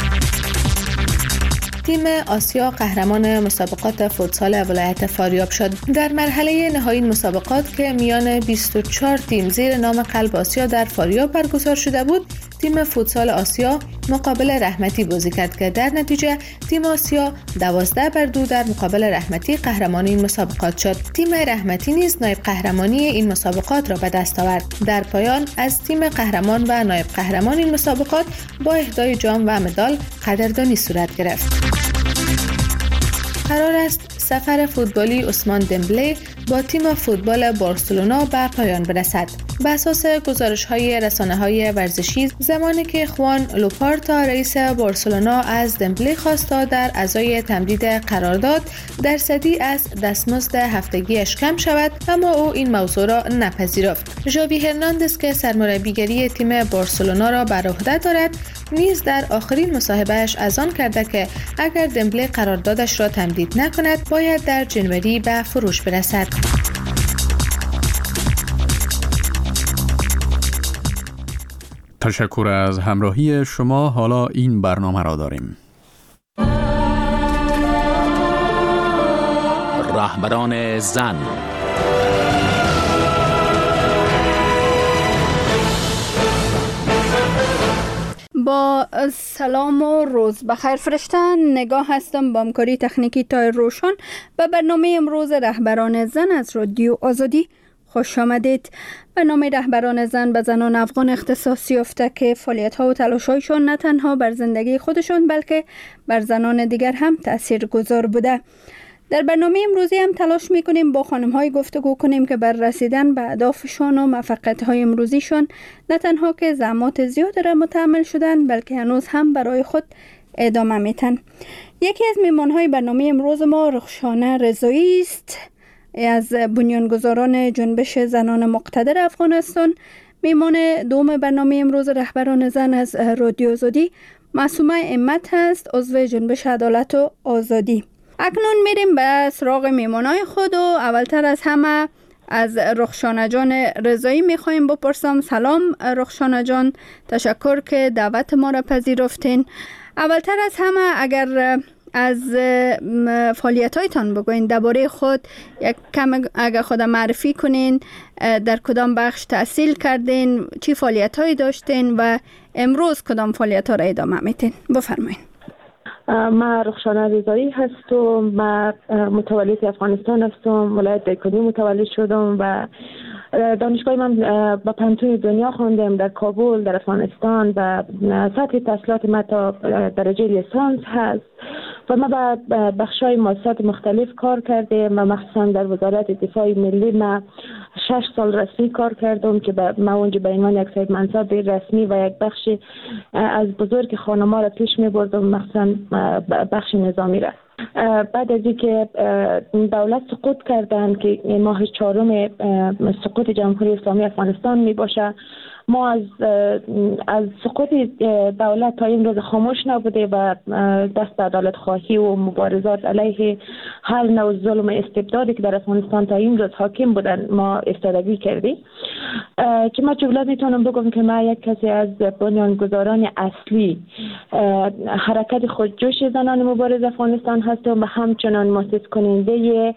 تیم آسیا قهرمان مسابقات فوتسال ولایت فاریاب شد. در مرحله نهایی مسابقات که میان 24 تیم زیر نام قلب آسیا در فاریاب برگزار شده بود، تیم فوتسال آسیا مقابل رحمتی بازی کرد که در نتیجه تیم آسیا 12-2 در مقابل رحمتی قهرمان این مسابقات شد. تیم رحمتی نیز نایب قهرمانی این مسابقات را به دست آورد. در پایان از تیم قهرمان و نایب قهرمان این مسابقات با اهدای جام و مدال قدردانی صورت گرفت. قرار است سفر فوتبالی عثمان دمبله با تیم فوتبال بارسلونا به پایان برسد. بر اساس گزارش‌های رسانه‌های ورزشی، زمانی که خوان لوپارتا رئیس بارسلونا از دمبله خواست تا در ازای تمدید قرارداد درصدی از دستمزد هفتگیش کم شود، اما او این موضوع را نپذیرفت. ژاوی هرناندز که سرمربیگری تیم بارسلونا را بر عهده دارد، نیز در آخرین مصاحبه‌اش اذعان کرده که اگر دمبله قراردادش را تمدید نکند، باید در جنوری به فروش برسد. تشکر از همراهی شما. حالا این برنامه را داریم. رهبران زن. با سلام و روز بخیر فرشته، نگاه هستم با همکاری تکنیکی تایر روشن به برنامه امروز رهبران زن از رادیو آزادی. خوش آمدید. برنامه رهبران زن به زنان افغان اختصاص یافته که فعالیت‌ها و تلاش‌هایشان نه تنها بر زندگی خودشان بلکه بر زنان دیگر هم تاثیرگذار بوده. در برنامه امروزی هم تلاش می‌کنیم با خانم‌های گفتگو کنیم که بر رسیدن به اهدافشان و موفقیت‌های امروزیشان نه تنها که زحمات زیاد را متحمل شدن بلکه هنوز هم برای خود ادامه میتن. یکی از میهمان‌های برنامه امروز ما رخشانه رضایی است، از بنیانگذاران جنبش زنان مقتدر افغانستان. میهمان دوم برنامه امروز رهبران زن از رادیو آزادی معصومه امت هست، عضو جنبش عدالت و آزادی. اکنون میریم به سراغ میهمانای خود و اولتر از همه از رخشانه جان رضایی میخوایم بپرسم. سلام رخشانه جان، تشکر که دعوت ما را پذیرفتین. اولتر از همه اگر از فعالیت‌هایتان بگوین، درباره خود یک کم اگر خود معرفی کنین، در کدام بخش تحصیل کردین، چی فعالیت‌هایی داشتین و امروز کدام فعالیت‌ها را ادامه میتین؟ بفرمایید. من رخشانه رضایی هستم. من متولد افغانستان هستم، ولایت دیکونی متولد شدم و دانشگاه من با پنتون دنیا خوندم در کابل در افغانستان و سطح تحصیلات من تا درجه لیسانس هست و من با بخشای مؤسسات مختلف کار کردم و مخصوصا در وزارت دفاع ملی من 6 سال رسمی کار کردم که من اونجا به عنوان یک صاحب منصب رسمی و یک بخش از بزرگ خانم‌ها را پیش می‌بردم، مخصوصا بخش نظامی را. بعد از اینکه دولت سقوط کردن که ماه 4 سقوط جمهوری اسلامی افغانستان می باشه، ما از سقوط دولت تا این روز خاموش نبوده و دست عدالت خواهی و مبارزات علیه هر نوع ظلم و استبدادی که در افغانستان تا این روز حاکم بودن ما استادگی کردیم. که من جمله میتونم بگم که من یک کسی از بنیانگذاران اصلی حرکت خودجوش زنان مبارز افغانستان هستم و همچنان مؤسس کننده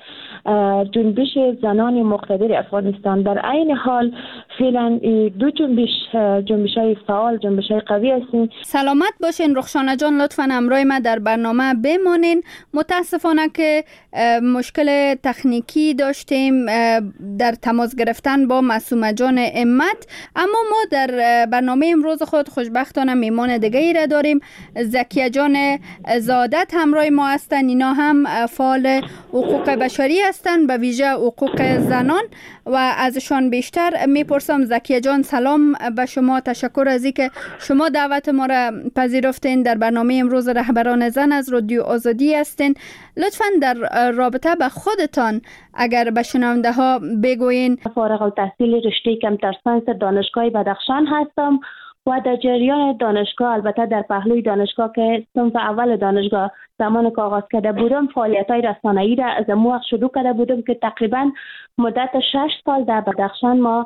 جنبش زنان مقتدر افغانستان. در عین حال فعلا دو جنبش‌های فعال، جنبش‌های قوی هستیم. سلامت باشین رخشانه جان، لطفاً همراه ما در برنامه بمانین. متاسفانه که مشکل تکنیکی داشتیم در تماس گرفتن با معصومه جان امت، اما ما در برنامه امروز خود خوشبختانه میهمان دیگه‌ای را داریم. زکیه جان زادت همراه ما هستند. اینا هم فعال حقوق بشری هستند، به ویژه حقوق زنان و ازشان بیشتر میپرسم. زکیه جان سلام به شما، تشکر از اینکه شما دعوت ما را پذیرفتین. در برنامه امروز رهبران زن از رادیو آزادی هستین. لطفاً در رابطه به خودتان اگر به شنونده ها بگوین. فارغ التحصیل رشته کامپیوتر ساینس دانشگاه بدخشان هستم و در جریان دانشگاه، البته در پهلوی دانشگاه که صنف اول دانشگاه زمان که آغاز کرده بودم، فعالیت‌های رسانه‌ای را از اون وقت شروع کرده بودم که تقریبا مدت 6 سال در بدخشان ما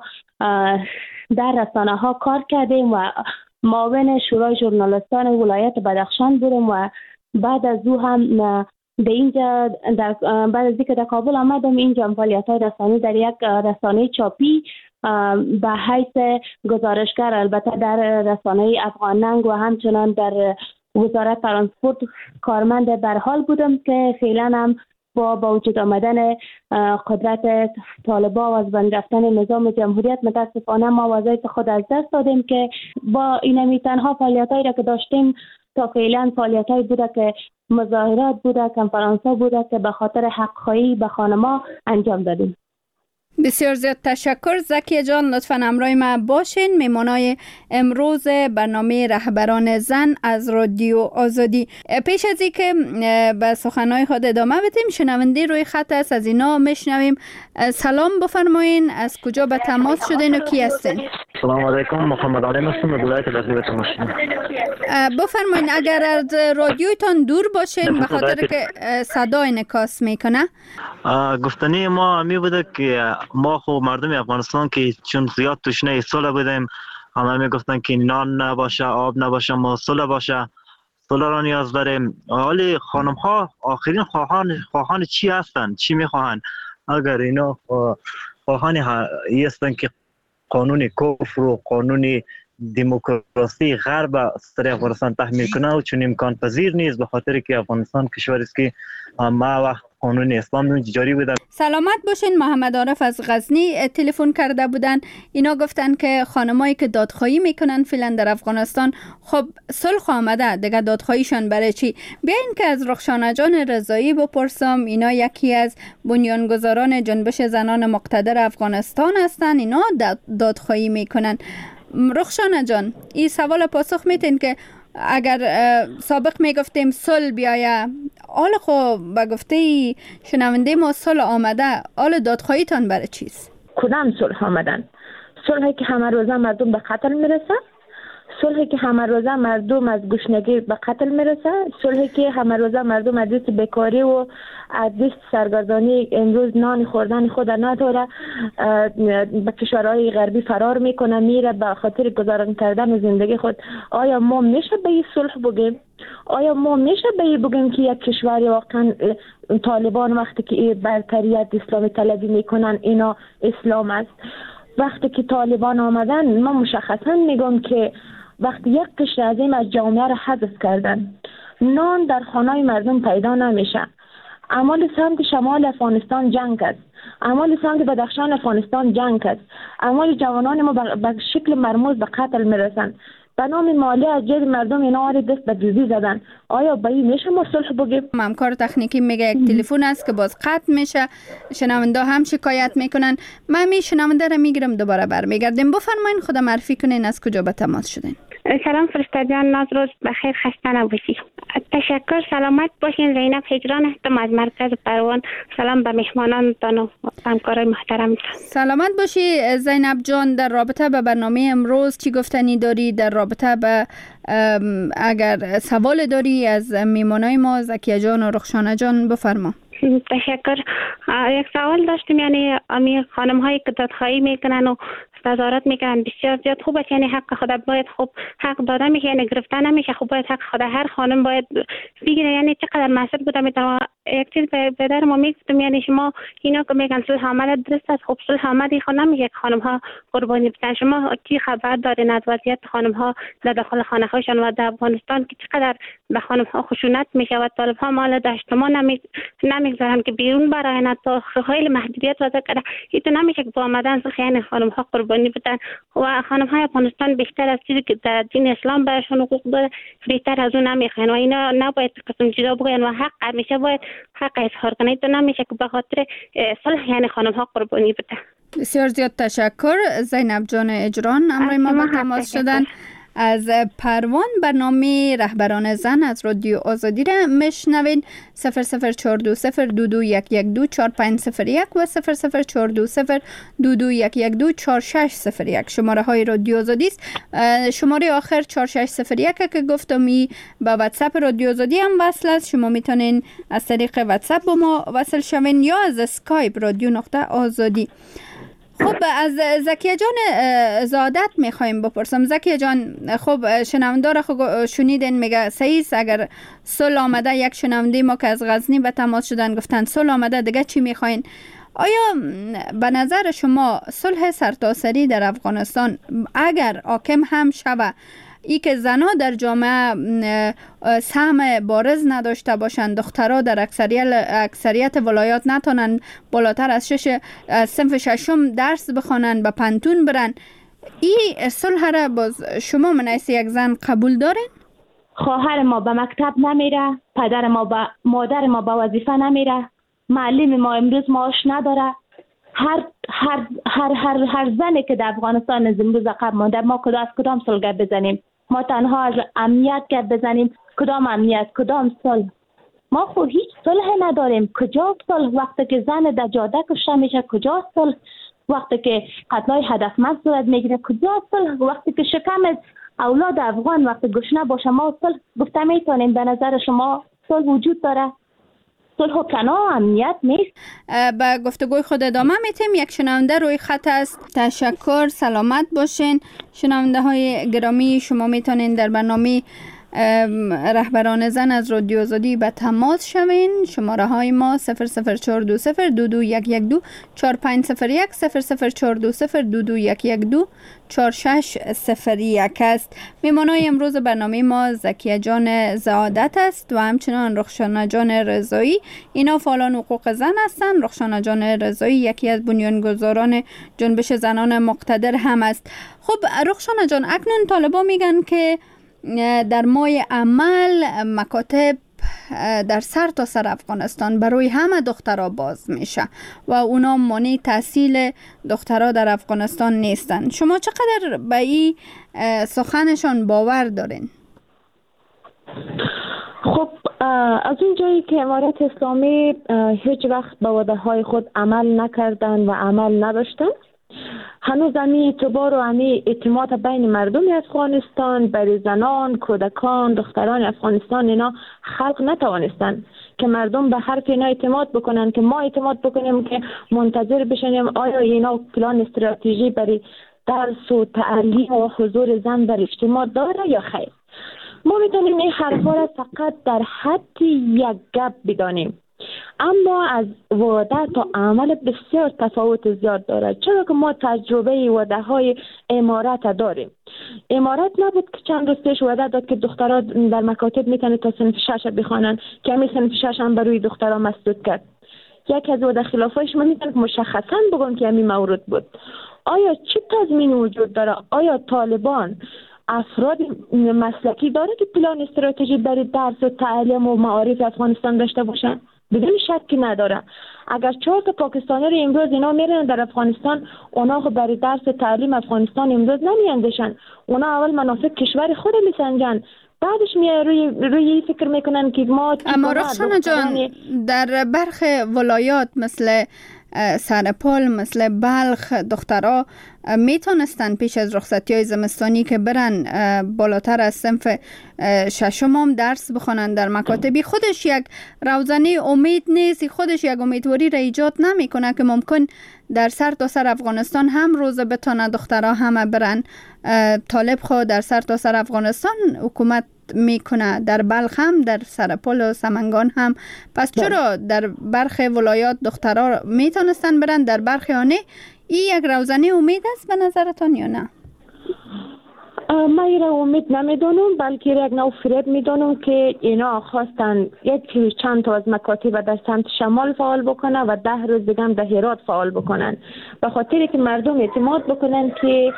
در رسانه‌ها کار کردیم و معاون شورای ژورنالیستان ولایت بدخشان بودم و بعد از او هم به اینجا بعد از اینکه در کابل آمدم اینجا فعالیت‌های رسانه‌ای در یک رسانه چاپی به حیث گزارشگر، البته در رسانه افغاننگ و همچنان در وزارت ترانسپورت کارمند در حال بودم که فعلا هم با وجود آمدن قدرت طالبان و از بین رفتن نظام جمهوریت متاسفانه ما وظایف خود از دست دادیم که با اینمی تنها فعالیتایی را که داشتیم تا فعلا فعالیتایی بوده که مظاهرات بوده، کنفرانس‌ها بوده که به خاطر حق‌خواهی به خانم‌ها انجام دادیم. بسیار زیاد تشکر زکیه جان، لطفاً همراه ما باشین. میمانای امروز برنامه رهبران زن از رادیو آزادی. پیش از این که به سخنهای خود ادامه بدیم، شنونده روی خط است، از اینا میشنویم. سلام بفرمایین، از کجا به تماس شدین و کی هستین؟ سلام علیکم، محمد علی هستم، از ولایت دهلی تماس. بفرمایین اگر از رادیوتان دور باشین به خاطر که صدا انعکاس میکنه. گفتنی ما می بوده که ما خب مردم افغانستان که چون زیاد تشنه صلح بودیم، همه می گفتن که نان نباشه، آب نباشه، ما صلح باشه، صلح را نیاز داریم. ولی خانم ها آخرین خواهان چی هستن؟ چی میخواهن؟ اگر اینا خواهان هستن که قانون کفر و قانون دموکراسی غرب سر افغانستان تحمیل کنه و چون امکان پذیر نیست، به خاطر که افغانستان کشوری است که ما وقت قانون اسلام جاری بوده. سلامت باشین. محمد عارف از غزنی تلفن کرده بودن. اینا گفتن که خانمایی که دادخواهی میکنن فعلا در افغانستان خب صلح آمده دیگه دادخواهیشان برای چی؟ بیاین که از رخشانه جان رضایی بپرسم. اینا یکی از بنیانگذاران جنبش زنان مقتدر افغانستان هستن. اینا دادخواهی میکنن. رخشانه جان این سوال پاسخ میتین که اگر سابق میگفتیم صلح بیایه، حال خب به گفته شنونده ما صلح آمده، حال دادخواهیتان برای چیست؟ کدام صلح آمدن؟ صلحی که همه روزه مردم به قتل میرسه، صلحی که همه روزه مردم از گشنگی به قتل میرسه، صلحی که همه روزه مردم از دست بیکاری و از دست سرگردانی امروز نان خوردن خود نداره، به کشورهای غربی فرار میکنه، میره به خاطر گذران کردن زندگی خود. آیا ما میشه به این صلح بگیم؟ آیا ما میشه به این بگیم که یک کشوری واقعا طالبان وقتی که برتریت اسلامی طلبی میکنن اینا اسلام است؟ وقتی که طالبان آمدن ما مشخصا میگم که وقتی یک قشر عظیم از جامعه را حذف کردن، نان در خانه مردم پیدا نمیشه. اعمال سمت شمال افغانستان جنگ است، اعمال سمت بدخشان افغانستان جنگ است، اعمال جوانان ما به شکل مرموز به قتل میرسن. به نام مالی از جیب مردم اینا دست به دوزی زدن. آیا به این میشه ما صلح بگیم؟ همکار تکنیکی میگه یک تلفن است که باز قطع میشه، شنونده هم شکایت میکنن. من شنونده رو میگیرم دوباره برمیگردیم. بفرمایین خدا معرفی کنین از کجا به تماس شدین. سلام فرشته جان، ناز روز بخیر، خسته نباشی. تشکر، سلامت باشین. زینب هجران هستم از مرکز پروان. سلام به مهمانانتان و همکارای محترمتان. سلامت باشی زینب جان. در رابطه به برنامه امروز چی گفتنی داری؟ در رابطه به اگر سوال داری از میمانای ما زکیه جان و رخشانه جان بفرما. تشکر. یک سوال داشتیم، یعنی امی خانم هایی که دادخواهی میکنن و تظاهرات میکنن بسیار زیاد خوب است، یعنی حق خود باید خوب حق داده میشه، یعنی گرفته نمیشه. خوب باید حق خود هر خانم باید بگیره. یعنی چقدر مسئول بوده میتونه. یک چیز به در ما میگفتم، یعنی شما اینا که میگن صلح آمده درست است، خب صلح آمده خود نمیشه که خانم ها قربانی بشن. شما چی خبر دارین از وضعیت خانم ها در داخل خانه هاشون و در افغانستان که چقدر به خانم ها خشونت میشه و طالب ها مال داشت ما نمیگذارن که بیرون براین، تا خیلی محدودیت وضع کرده. این نمیشه که با آمدن صلح یعنی خانم ها قربانی بدن. و خانم های افغانستان بیشتر از چیزی که در دین اسلام برایشون حقوق داره بیشتر از اون نمیخوان و اینا نباید قسم چیزا بگن و حق همیشه باید حق اظهار کنه. تو نمیشه که به خاطر صلح یعنی خانم ها قربانی بده. بسیار زیاد تشکر زینب جان اجران. امروز ما با تماس شدن از پروان. برنامه رهبران زن از رادیو آزادی را میشنوید. 0042022112450 و 0042022112461 شماره های رادیو آزادی است. شماره آخر 4601 که گفتم می با واتساپ رادیو آزادی هم وصل است. شما میتونین از طریق واتساپ با ما وصل شوین یا از اسکایپ رادیو.آزادی. خب از زکیه جان زادت میخوایم بپرسم. زکیه جان خب شنونده را شنیدین میگه صحیح است اگر صلح آمده. یک شنونده ما که از غزنی به تماس شدن گفتن صلح آمده دیگه چی میخواین؟ آیا به نظر شما صلح سرتاسری در افغانستان اگر حاکم هم شوه، ای که زنها در جامعه سهم بارز نداشته باشند، دخترها در اکثریت ولایات نتونن بالاتر از صنف ششم درس بخوانند، به پنتون برن، این صلح را باز شما منیس یک زن قبول دارین؟ خواهر ما به مکتب نمیره، مادر ما به وظیفه نمیره، معلم ما امروز معاش نداره. هر زنی که در افغانستان از امروز عقب مانده، ما از کدام صلح بزنیم؟ ما تنها از امنیت بزنیم. کدام امنیت؟ کدام صلح؟ ما خود هیچ صلح نداریم. کجا صلح؟ وقتی که زن در جاده کشته میشه کجا صلح؟ وقتی که قتلای هدفمند صورت میگیره کجا صلح؟ وقتی که شکم از اولاد افغان وقتی گشنه باشه ما صلح گفته میتونیم؟ به نظر شما صلح وجود داره؟ صلح و کنار امنیت نیست. به گفتگوی خود ادامه میتیم. یک شنونده روی خط است. تشکر، سلامت باشین. شنونده های گرامی شما میتونین در برنامه رهبران زن از رادیو آزادی به تماس شوین. شماره های ما 00420221124501401 00420224601 است. میمانای امروز برنامه ما زکیه جان زعادت است و همچنان رخشانه جان رضایی. اینا فعالان حقوق زن هستند. رخشانه جان رضایی یکی از بنیانگذاران جنبش زنان مقتدر هم است. خب رخشانه جان، اکنون طالبان میگن که در ماه عمل مکاتب در سر تا سر افغانستان برای همه دخترها باز میشه و اونا مانع تحصیل دخترها در افغانستان نیستن. شما چقدر به این سخنشان باور دارین؟ خب از اون جایی که امارت اسلامی هیچ وقت به وعده های خود عمل نکردن و عمل نداشتن، هنوز همی اعتبار و همی اعتماد بین مردم افغانستان برای زنان، کودکان، دختران افغانستان اینا خلق نتوانستن که مردم به حرف اینا اعتماد بکنن، که ما اعتماد بکنیم که منتظر بشنیم آیا اینا پلان استراتژی برای درس و تعلیم و حضور زن در اجتماع داره یا خیر. ما میتونیم این حرفا را فقط در حد یک گپ بدانیم، اما از وعده تا عمل بسیار تفاوت زیاد دارد، چرا که ما تجربه وعده های امارت داریم. امارت نبود که چند روز پیش وعده داد که دخترها در مکاتب میتونه تا صنف 6 بخوانن، که همین صنف 6 هم برای دخترها مسدود کرد. یک از وعده خلافایش من میتونم که مشخصا بگم که همین مورد بود. آیا چه تضمین وجود داره؟ آیا طالبان افراد مسلکی داره که پلان استراتژی برای درس و تعلیم و معارف افغانستان داشته باشن؟ بدون شکی نداره. اگر 4 تا پاکستانی رو امروز اینا میرن در افغانستان، اونا خب برای درس و تعلیم افغانستان امروز نمیاندیشن. اونا اول منافع کشور خود میسنجن، بعدش روی فکر میکنن که ما. اما رخشانه جان، در برخ ولایات مثل سرپل، مثل بلخ، دخترها میتونستن پیش از رخصتی های زمستانی که برن بالاتر از صنف 6 هم درس بخونن در مکاتبی. خودش یک روزنه امید نیست، خودش یک امیدواری را ایجاد نمیکنه که ممکن در سر تا سر افغانستان هم روزه بتونه دخترها همه برن. طالب خود در سر تا سر افغانستان حکومت میکنه، در بلخ هم، در سرپل و سمنگان هم. پس چرا در برخ ولایات دخترها میتونستن برن، در برخ ها نه؟ این یک روزنه امید است به نظرتان یا نه؟ من این را امید نمیدونم، بلکه یک نوع فریب میدونم که اینا خواستن یک چند تا از مکاتب در سمت شمال فعال بکنن و 10 روز دیگه در هرات فعال بکنن، به خاطر که مردم اعتماد بکنن که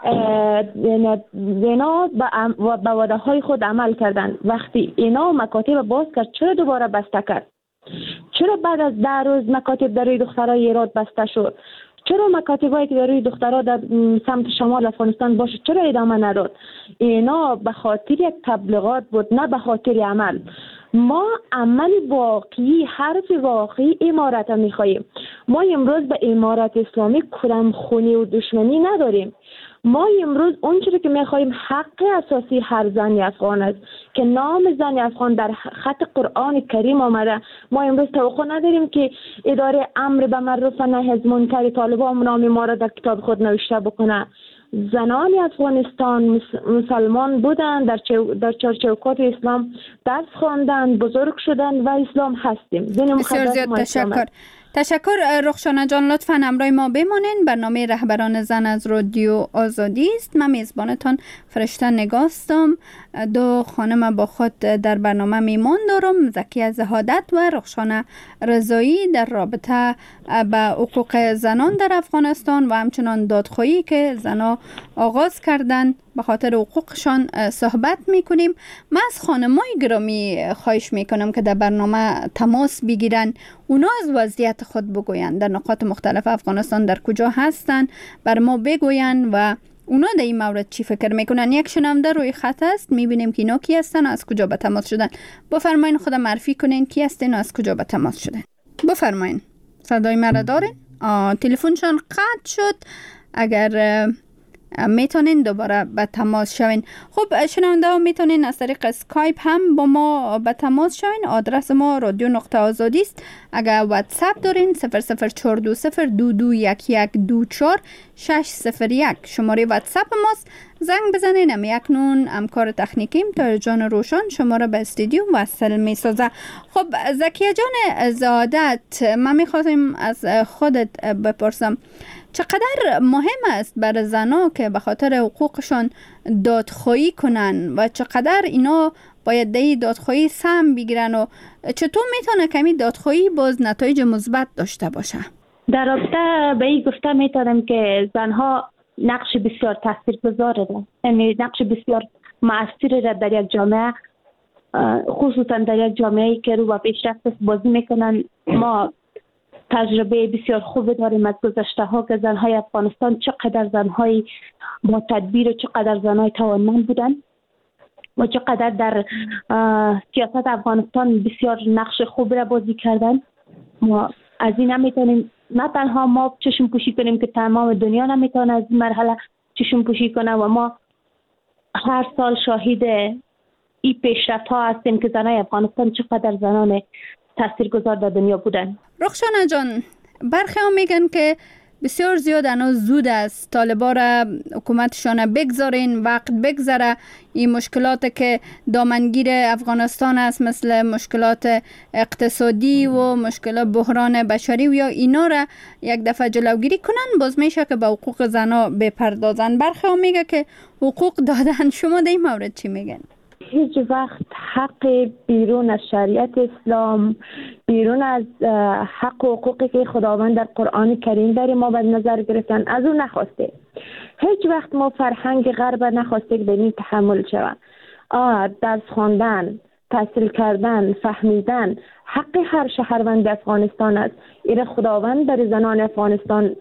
اینا به وعده های خود عمل کردن. وقتی اینا مکاتب باز کرد، چرا دوباره بسته کرد؟ چرا بعد از 10 روز مکاتب در روی دخترای هرات بسته شد؟ چرا مکاتبایی که در روی دخترها در سمت شمال افغانستان باشه چرا ادامه نداد؟ اینا به خاطر یک تبلیغات بود، نه به خاطر عمل. ما عمل واقعی، حرف واقعی امارت را میخواییم. ما امروز به امارت اسلامی کرم خونی و دشمنی نداریم. ما امروز اون چیزی که میخواییم حق اساسی هر زن افغان است که نام زن افغان در خط قرآن کریم آمده. ما امروز توقع نداریم که اداره امر به معروف و نهی از منکر طالبان نام ما را در کتاب خود نوشته بکنه. زنان افغانستان مسلمان بودند، در چارچوکات اسلام درس خواندند، بزرگ شدند و اسلام هستیم. بسیار زیاد تشکر رخشانه جان، لطفاً همراه ما بمانین. برنامه رهبران زن از رادیو آزادی است. من میزبانتان فرشته نگاستم. 2 خانم با خود در برنامه میمان دارم، زکیه زهادت و رخشانه رضایی، در رابطه به حقوق زنان در افغانستان و همچنان دادخواهی که زنها آغاز کردن به خاطر حقوقشان صحبت میکنیم. من از خانمای گرامی خواهش میکنم که در برنامه تماس بگیرن، اونا از وضعیت خود بگوین، در نقاط مختلف افغانستان در کجا هستن بر ما بگوین و اونا در این مورد چی فکر میکنن. یک شنونده روی خط است، میبینیم که اینا کی هستن و از کجا به تماس شدن. بفرمایین خودم معرفی کنین کی هستین و از کجا به تماس شدن. بفرمایین. صدای مرا دارین؟ تلفنشان قطع شد. اگر میتونین دوباره به تماس شوین. خب شنونده ها میتونین از طریق اسکایپ هم با ما به تماس شوین. آدرس ما رادیو.آزادی است. اگر واتساپ دارین 002021124 شماره واتساپ ماست. زنگ بزنین. اکنون همکار تکنیکیم تا جان روشن شما را به استودیو وصل میسازه. خب زکیه جان زادت، من میخواستم از خودت بپرسم چقدر مهم است برای زنها که به خاطر حقوقشان دادخواهی کنن و چقدر اینا باید دی دادخواهی سهم بگیرن و چطور میتونه کمی دادخواهی باز نتایج مثبت داشته باشه؟ در رابطه به این گفته میتونم که زنها نقش بسیار تاثیرگذار دارند، یعنی نقش بسیار مؤثر را در یک جامعه، خصوصا در یک جامعه‌ای که رو به پیشرفت بازی میکنن. ما تجربه بسیار خوب داریم از گذشته ها که زنهای افغانستان چقدر زنهای با تدبیر و چقدر زنهای توانمند بودن و چقدر در سیاست افغانستان بسیار نقش خوب را بازی کردن. ما از این نمیتونیم نه تنها ما چشم پوشی کنیم که تمام دنیا نمیتونه از این مرحله چشم پوشی کنه و ما هر سال شاهد این پیشرفت ها هستیم که زنای افغانستان چقدر زنان تاثیرگذار در دنیا بودن. رخشانه جان، برخی ها میگن که بسیار زیاد هنوز زود است طالبا را حکومتشان بگذارین، وقت بگذره. این مشکلات که دامنگیر افغانستان است مثل مشکلات اقتصادی و مشکلات بحران بشری و یا اینا را یک دفعه جلوگیری کنن، باز میشه که به حقوق زنا بپردازن. برخی ها میگه که حقوق دادن. شما در این مورد چی میگن؟ هیچ وقت حق بیرون از شریعت اسلام، بیرون از حق و حقوقی که خداوند در قرآن کریم در ما به نظر گرفتن از اون نخواسته. هیچ وقت ما فرهنگ غرب نخواسته که به این تحمل شود. درس خواندن، تحصیل کردن، فهمیدن حق هر شهروند افغانستان است. این خداوند در زنان افغانستان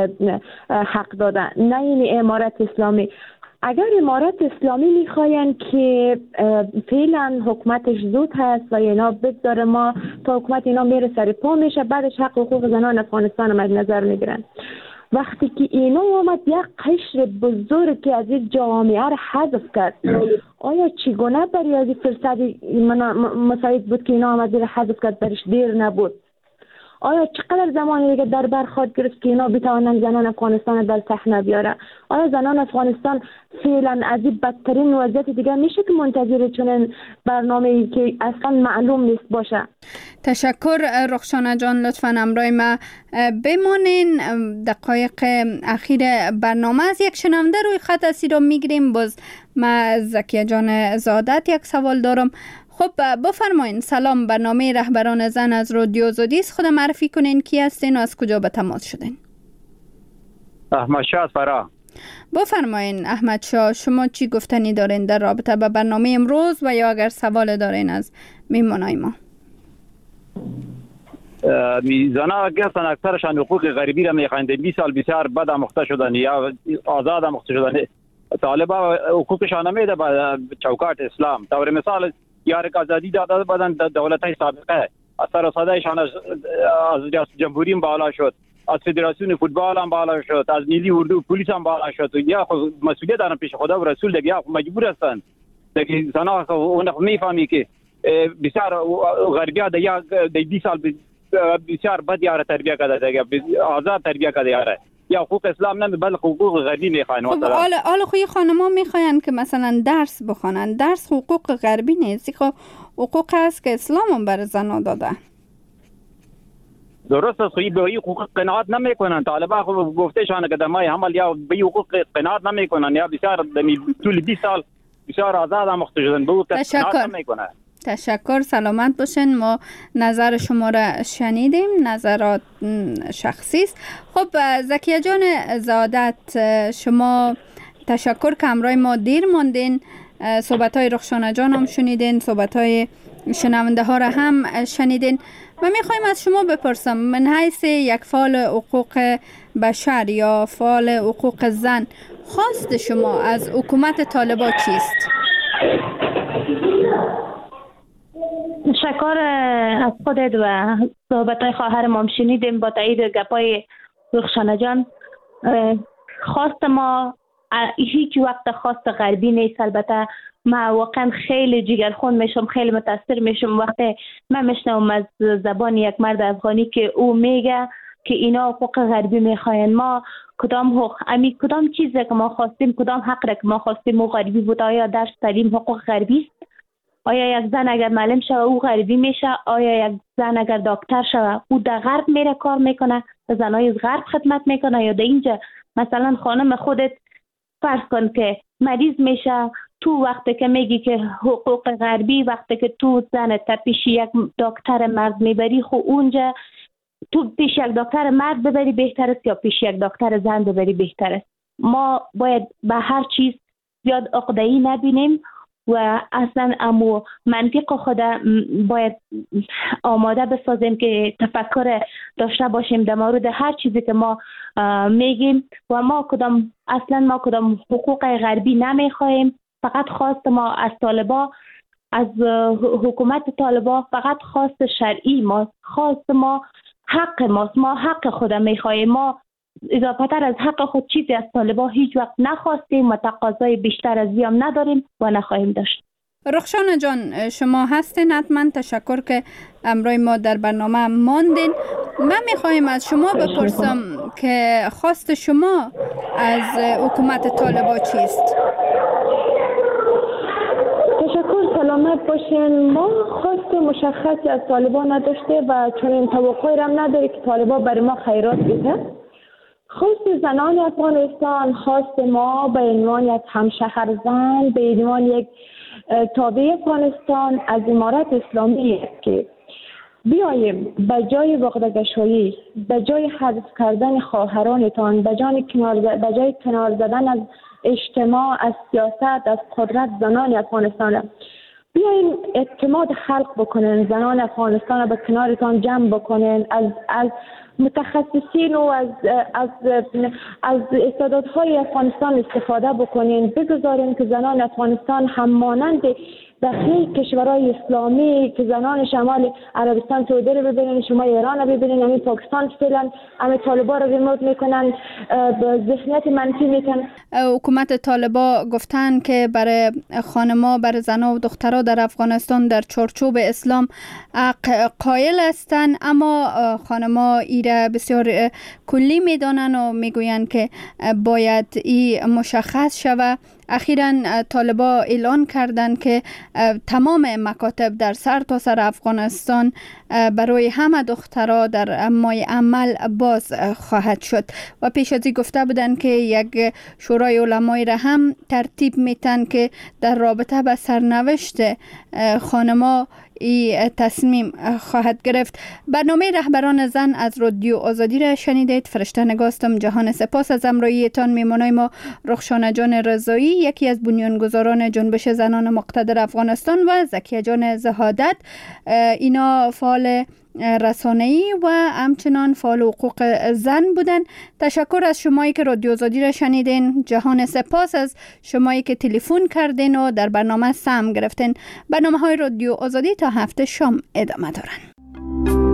حق داده، نه این امارت اسلامی. اگر امارت اسلامی میخواین که فعلا حکومتش زود هست و اینا بگذاره ما تا حکومت اینا میره سر پا میشه، بعدش حق حقوق زنان افغانستان هم از نظر میگیرن. وقتی که اینا آمد یک قشر بزرگ که از این جامعه را حذف کرد، آیا چگونه برای از این فرصت مساعد بود که اینا آمد را حذف کرد؟ برش دیر نبود. آیا چقدر زمانی دیگه در بر خواهد گرفت که اینا بتوانند زنان افغانستان در صحنه بیاره؟ آیا زنان افغانستان فعلا از این بدترین وضعیت دیگه میشه که منتظر چنین برنامه‌ای که اصلا معلوم نیست باشه؟ تشکر رخشانه جان، لطفاً همراه ما بمانین. دقایق اخیر برنامه از یک شنونده روی خط هستی رو میگیریم. باز ما زکیه جان زادت یک سوال دارم. خب بفرمایین. سلام، برنامه رهبران زن از رادیو آزادی است. خود معرفی کنین کی هستین و از کجا به تماس شدین؟ احمد شاه فرا. بفرمایین احمد شاه، شما چی گفتنی دارین در رابطه با برنامه امروز و یا اگر سوال دارین از میمونای ما؟ زنها که هستن اکثرشان حقوق غریبی را میخواین. 20 سال بسیار بد آموخته شدن یا آزاد آموخته شدن. طالبا حقوقشان نمیده به چوکات اسلام. طور مثال یارک آزادی داده بودن دولت‌های سابقه، از سر و صدایشان از ریاست جمهوری بالا شد، از فدراسیون فوتبال هم بالا شد، از نیلی اردو پلیس هم بالا شد. یا خود مسئولیت دارن پیش خدا و رسول دیگه، یا مجبور هستند دیگه. زنها اون میفهمی که بسیار غربی‌ها دیگه 20 سال بسیار بد یاره تربیت کرده دیگه، آزاد تربیت کرده یاره. یا حقوق اسلام نه بلکه حقوق غربی میخواین. خب حالا خوی خانم‌ها میخواین که مثلا درس بخونن. درس حقوق غربی نیست، خب حقوق هست که اسلام هم بر زن‌ها داده. درست است، خوی به حقوق قناعت نمیکنن. طالبان خب گفتهشان که دمای عمل یا به حقوق قناعت نمیکنن، یا بسیار طول 20 سال بسیار آزاد آموخته شدن، به حقوق قناعت نمیکنن. تشکر، سلامت باشین. ما نظر شما را شنیدیم، نظرات شخصی است. خب زکیه جان زادت، شما تشکر که همراه ما دیر ماندین. صحبت‌های رخشانه جان هم شنیدین، صحبت‌های شنونده ها را هم شنیدین و میخوایم از شما بپرسم من حیث یک فعال حقوق بشر یا فعال حقوق زن، خواست شما از حکومت طالبان چیست؟ تشکر از خودت و صحبت‌های خواهر ما شنیدیم با تایید گپای رخشانه جان. خواست ما هیچ وقت خواست غربی نیست. البته من واقعا خیلی جگرخون میشم، خیلی متاثر میشم وقتی من میشنوم از زبان یک مرد افغانی که او میگه که اینا حقوق غربی میخواین. ما کدام چیزی که ما خواستیم، کدام حق را که ما خواستیم او غربی بود؟ آیا درس تعلیم حقوق غربی است؟ آیا یک زن اگر معلم شوه او غربی میشه؟ آیا یک زن اگر دکتر شوه او در غرب میره کار میکنه، زنای غرب خدمت میکنه؟ یا در اینجا مثلا خانم خودت فرض کن که مریض میشه، تو وقتی که میگی که حقوق غربی، وقتی که تو زن تا پیش یک دکتر مرد میبری، خب اونجا تو پیش یک دکتر مرد ببری بهتر است یا پیش یک دکتر زن ببری بهتر است؟ ما باید به هر چیز زیاد عقده‌ای نبینیم و اصلا امو منطق خود باید آماده بسازیم که تفکر داشته باشیم در مورد هر چیزی که ما میگیم. و ما کدام حقوق غربی نمیخوایم. فقط خواست ما از طالبا، از حکومت طالبا فقط خواست شرعی ما، خواست ما حق ماست. ما حق خود میخوایم. ما اضافه تر از حق خود چیزی از طالبا هیچ وقت نخواستیم و تقاضای بیشتر از هم نداریم و نخواهیم داشت. رخشانه جان شما هستین، حتما تشکر که امروز ما در برنامه ماندین. من میخوایم از شما بپرسم که خواست شما از حکومت طالبا چیست؟ تشکر، سلامت باشین. ما خواست مشخصی از طالبا نداشته و چنین توقعی هم نداره که طالبا برای ما خیرات بده. خواست زنان افغانستان، خواست ما به عنوان یک همشهر زن، به عنوان یک تابع افغانستان از امارت اسلامی است که بیاییم به جای وقتگشایی، به جای حذف کردن خواهرانتان، به جای کنار زدن از اجتماع، از سیاست، از قدرت زنان افغانستان، بیاییم اعتماد خلق بکنن، زنان افغانستان را به کنارتان جمع بکنن، از متخصصین و از استعدادهای افغانستان استفاده بکنین، بگذارین که زنان افغانستان هم مانند بقیه کشورهای اسلامی که زنان شمال عربستان سعودی رو ببینین، شما ایران رو ببینین، همین پاکستان فعلا همین طالبا رو ریموت میکنن، به ذهنیت منفی میکنن. حکومت طالبا گفتن که برای خانما، برای زنها و دخترها در افغانستان در چارچوب اسلام حق قائل هستن، اما خانما ایره بسیار کلی میدانن و میگوین که باید ای مشخص شود. اخیراً طالبا اعلان کردند که تمام مکاتب در سر تا سر افغانستان برای همه دخترها در ماه عمل باز خواهد شد و پیش از این گفته بودند که یک شورای علمای را هم ترتیب میتن که در رابطه با سرنوشت خانما ای تصمیم خواهد گرفت. برنامه رهبران زن از رادیو آزادی را شنیدید. فرشته نگاستم. جهان سپاس از همراهیتان. میمانای ما رخشانه جان رضایی، یکی از بنیانگذاران جنبش زنان مقتدر افغانستان، و زکیه جان زهادت، اینا فعال رسانه‌ای و همچنان فعال حقوق زن بودن. تشکر از شمایی که رادیو آزادی را شنیدین. جهان سپاس از شمایی که تلفن کردین و در برنامه سهم گرفتین. برنامه‌های رادیو آزادی تا هفته شام ادامه دارن.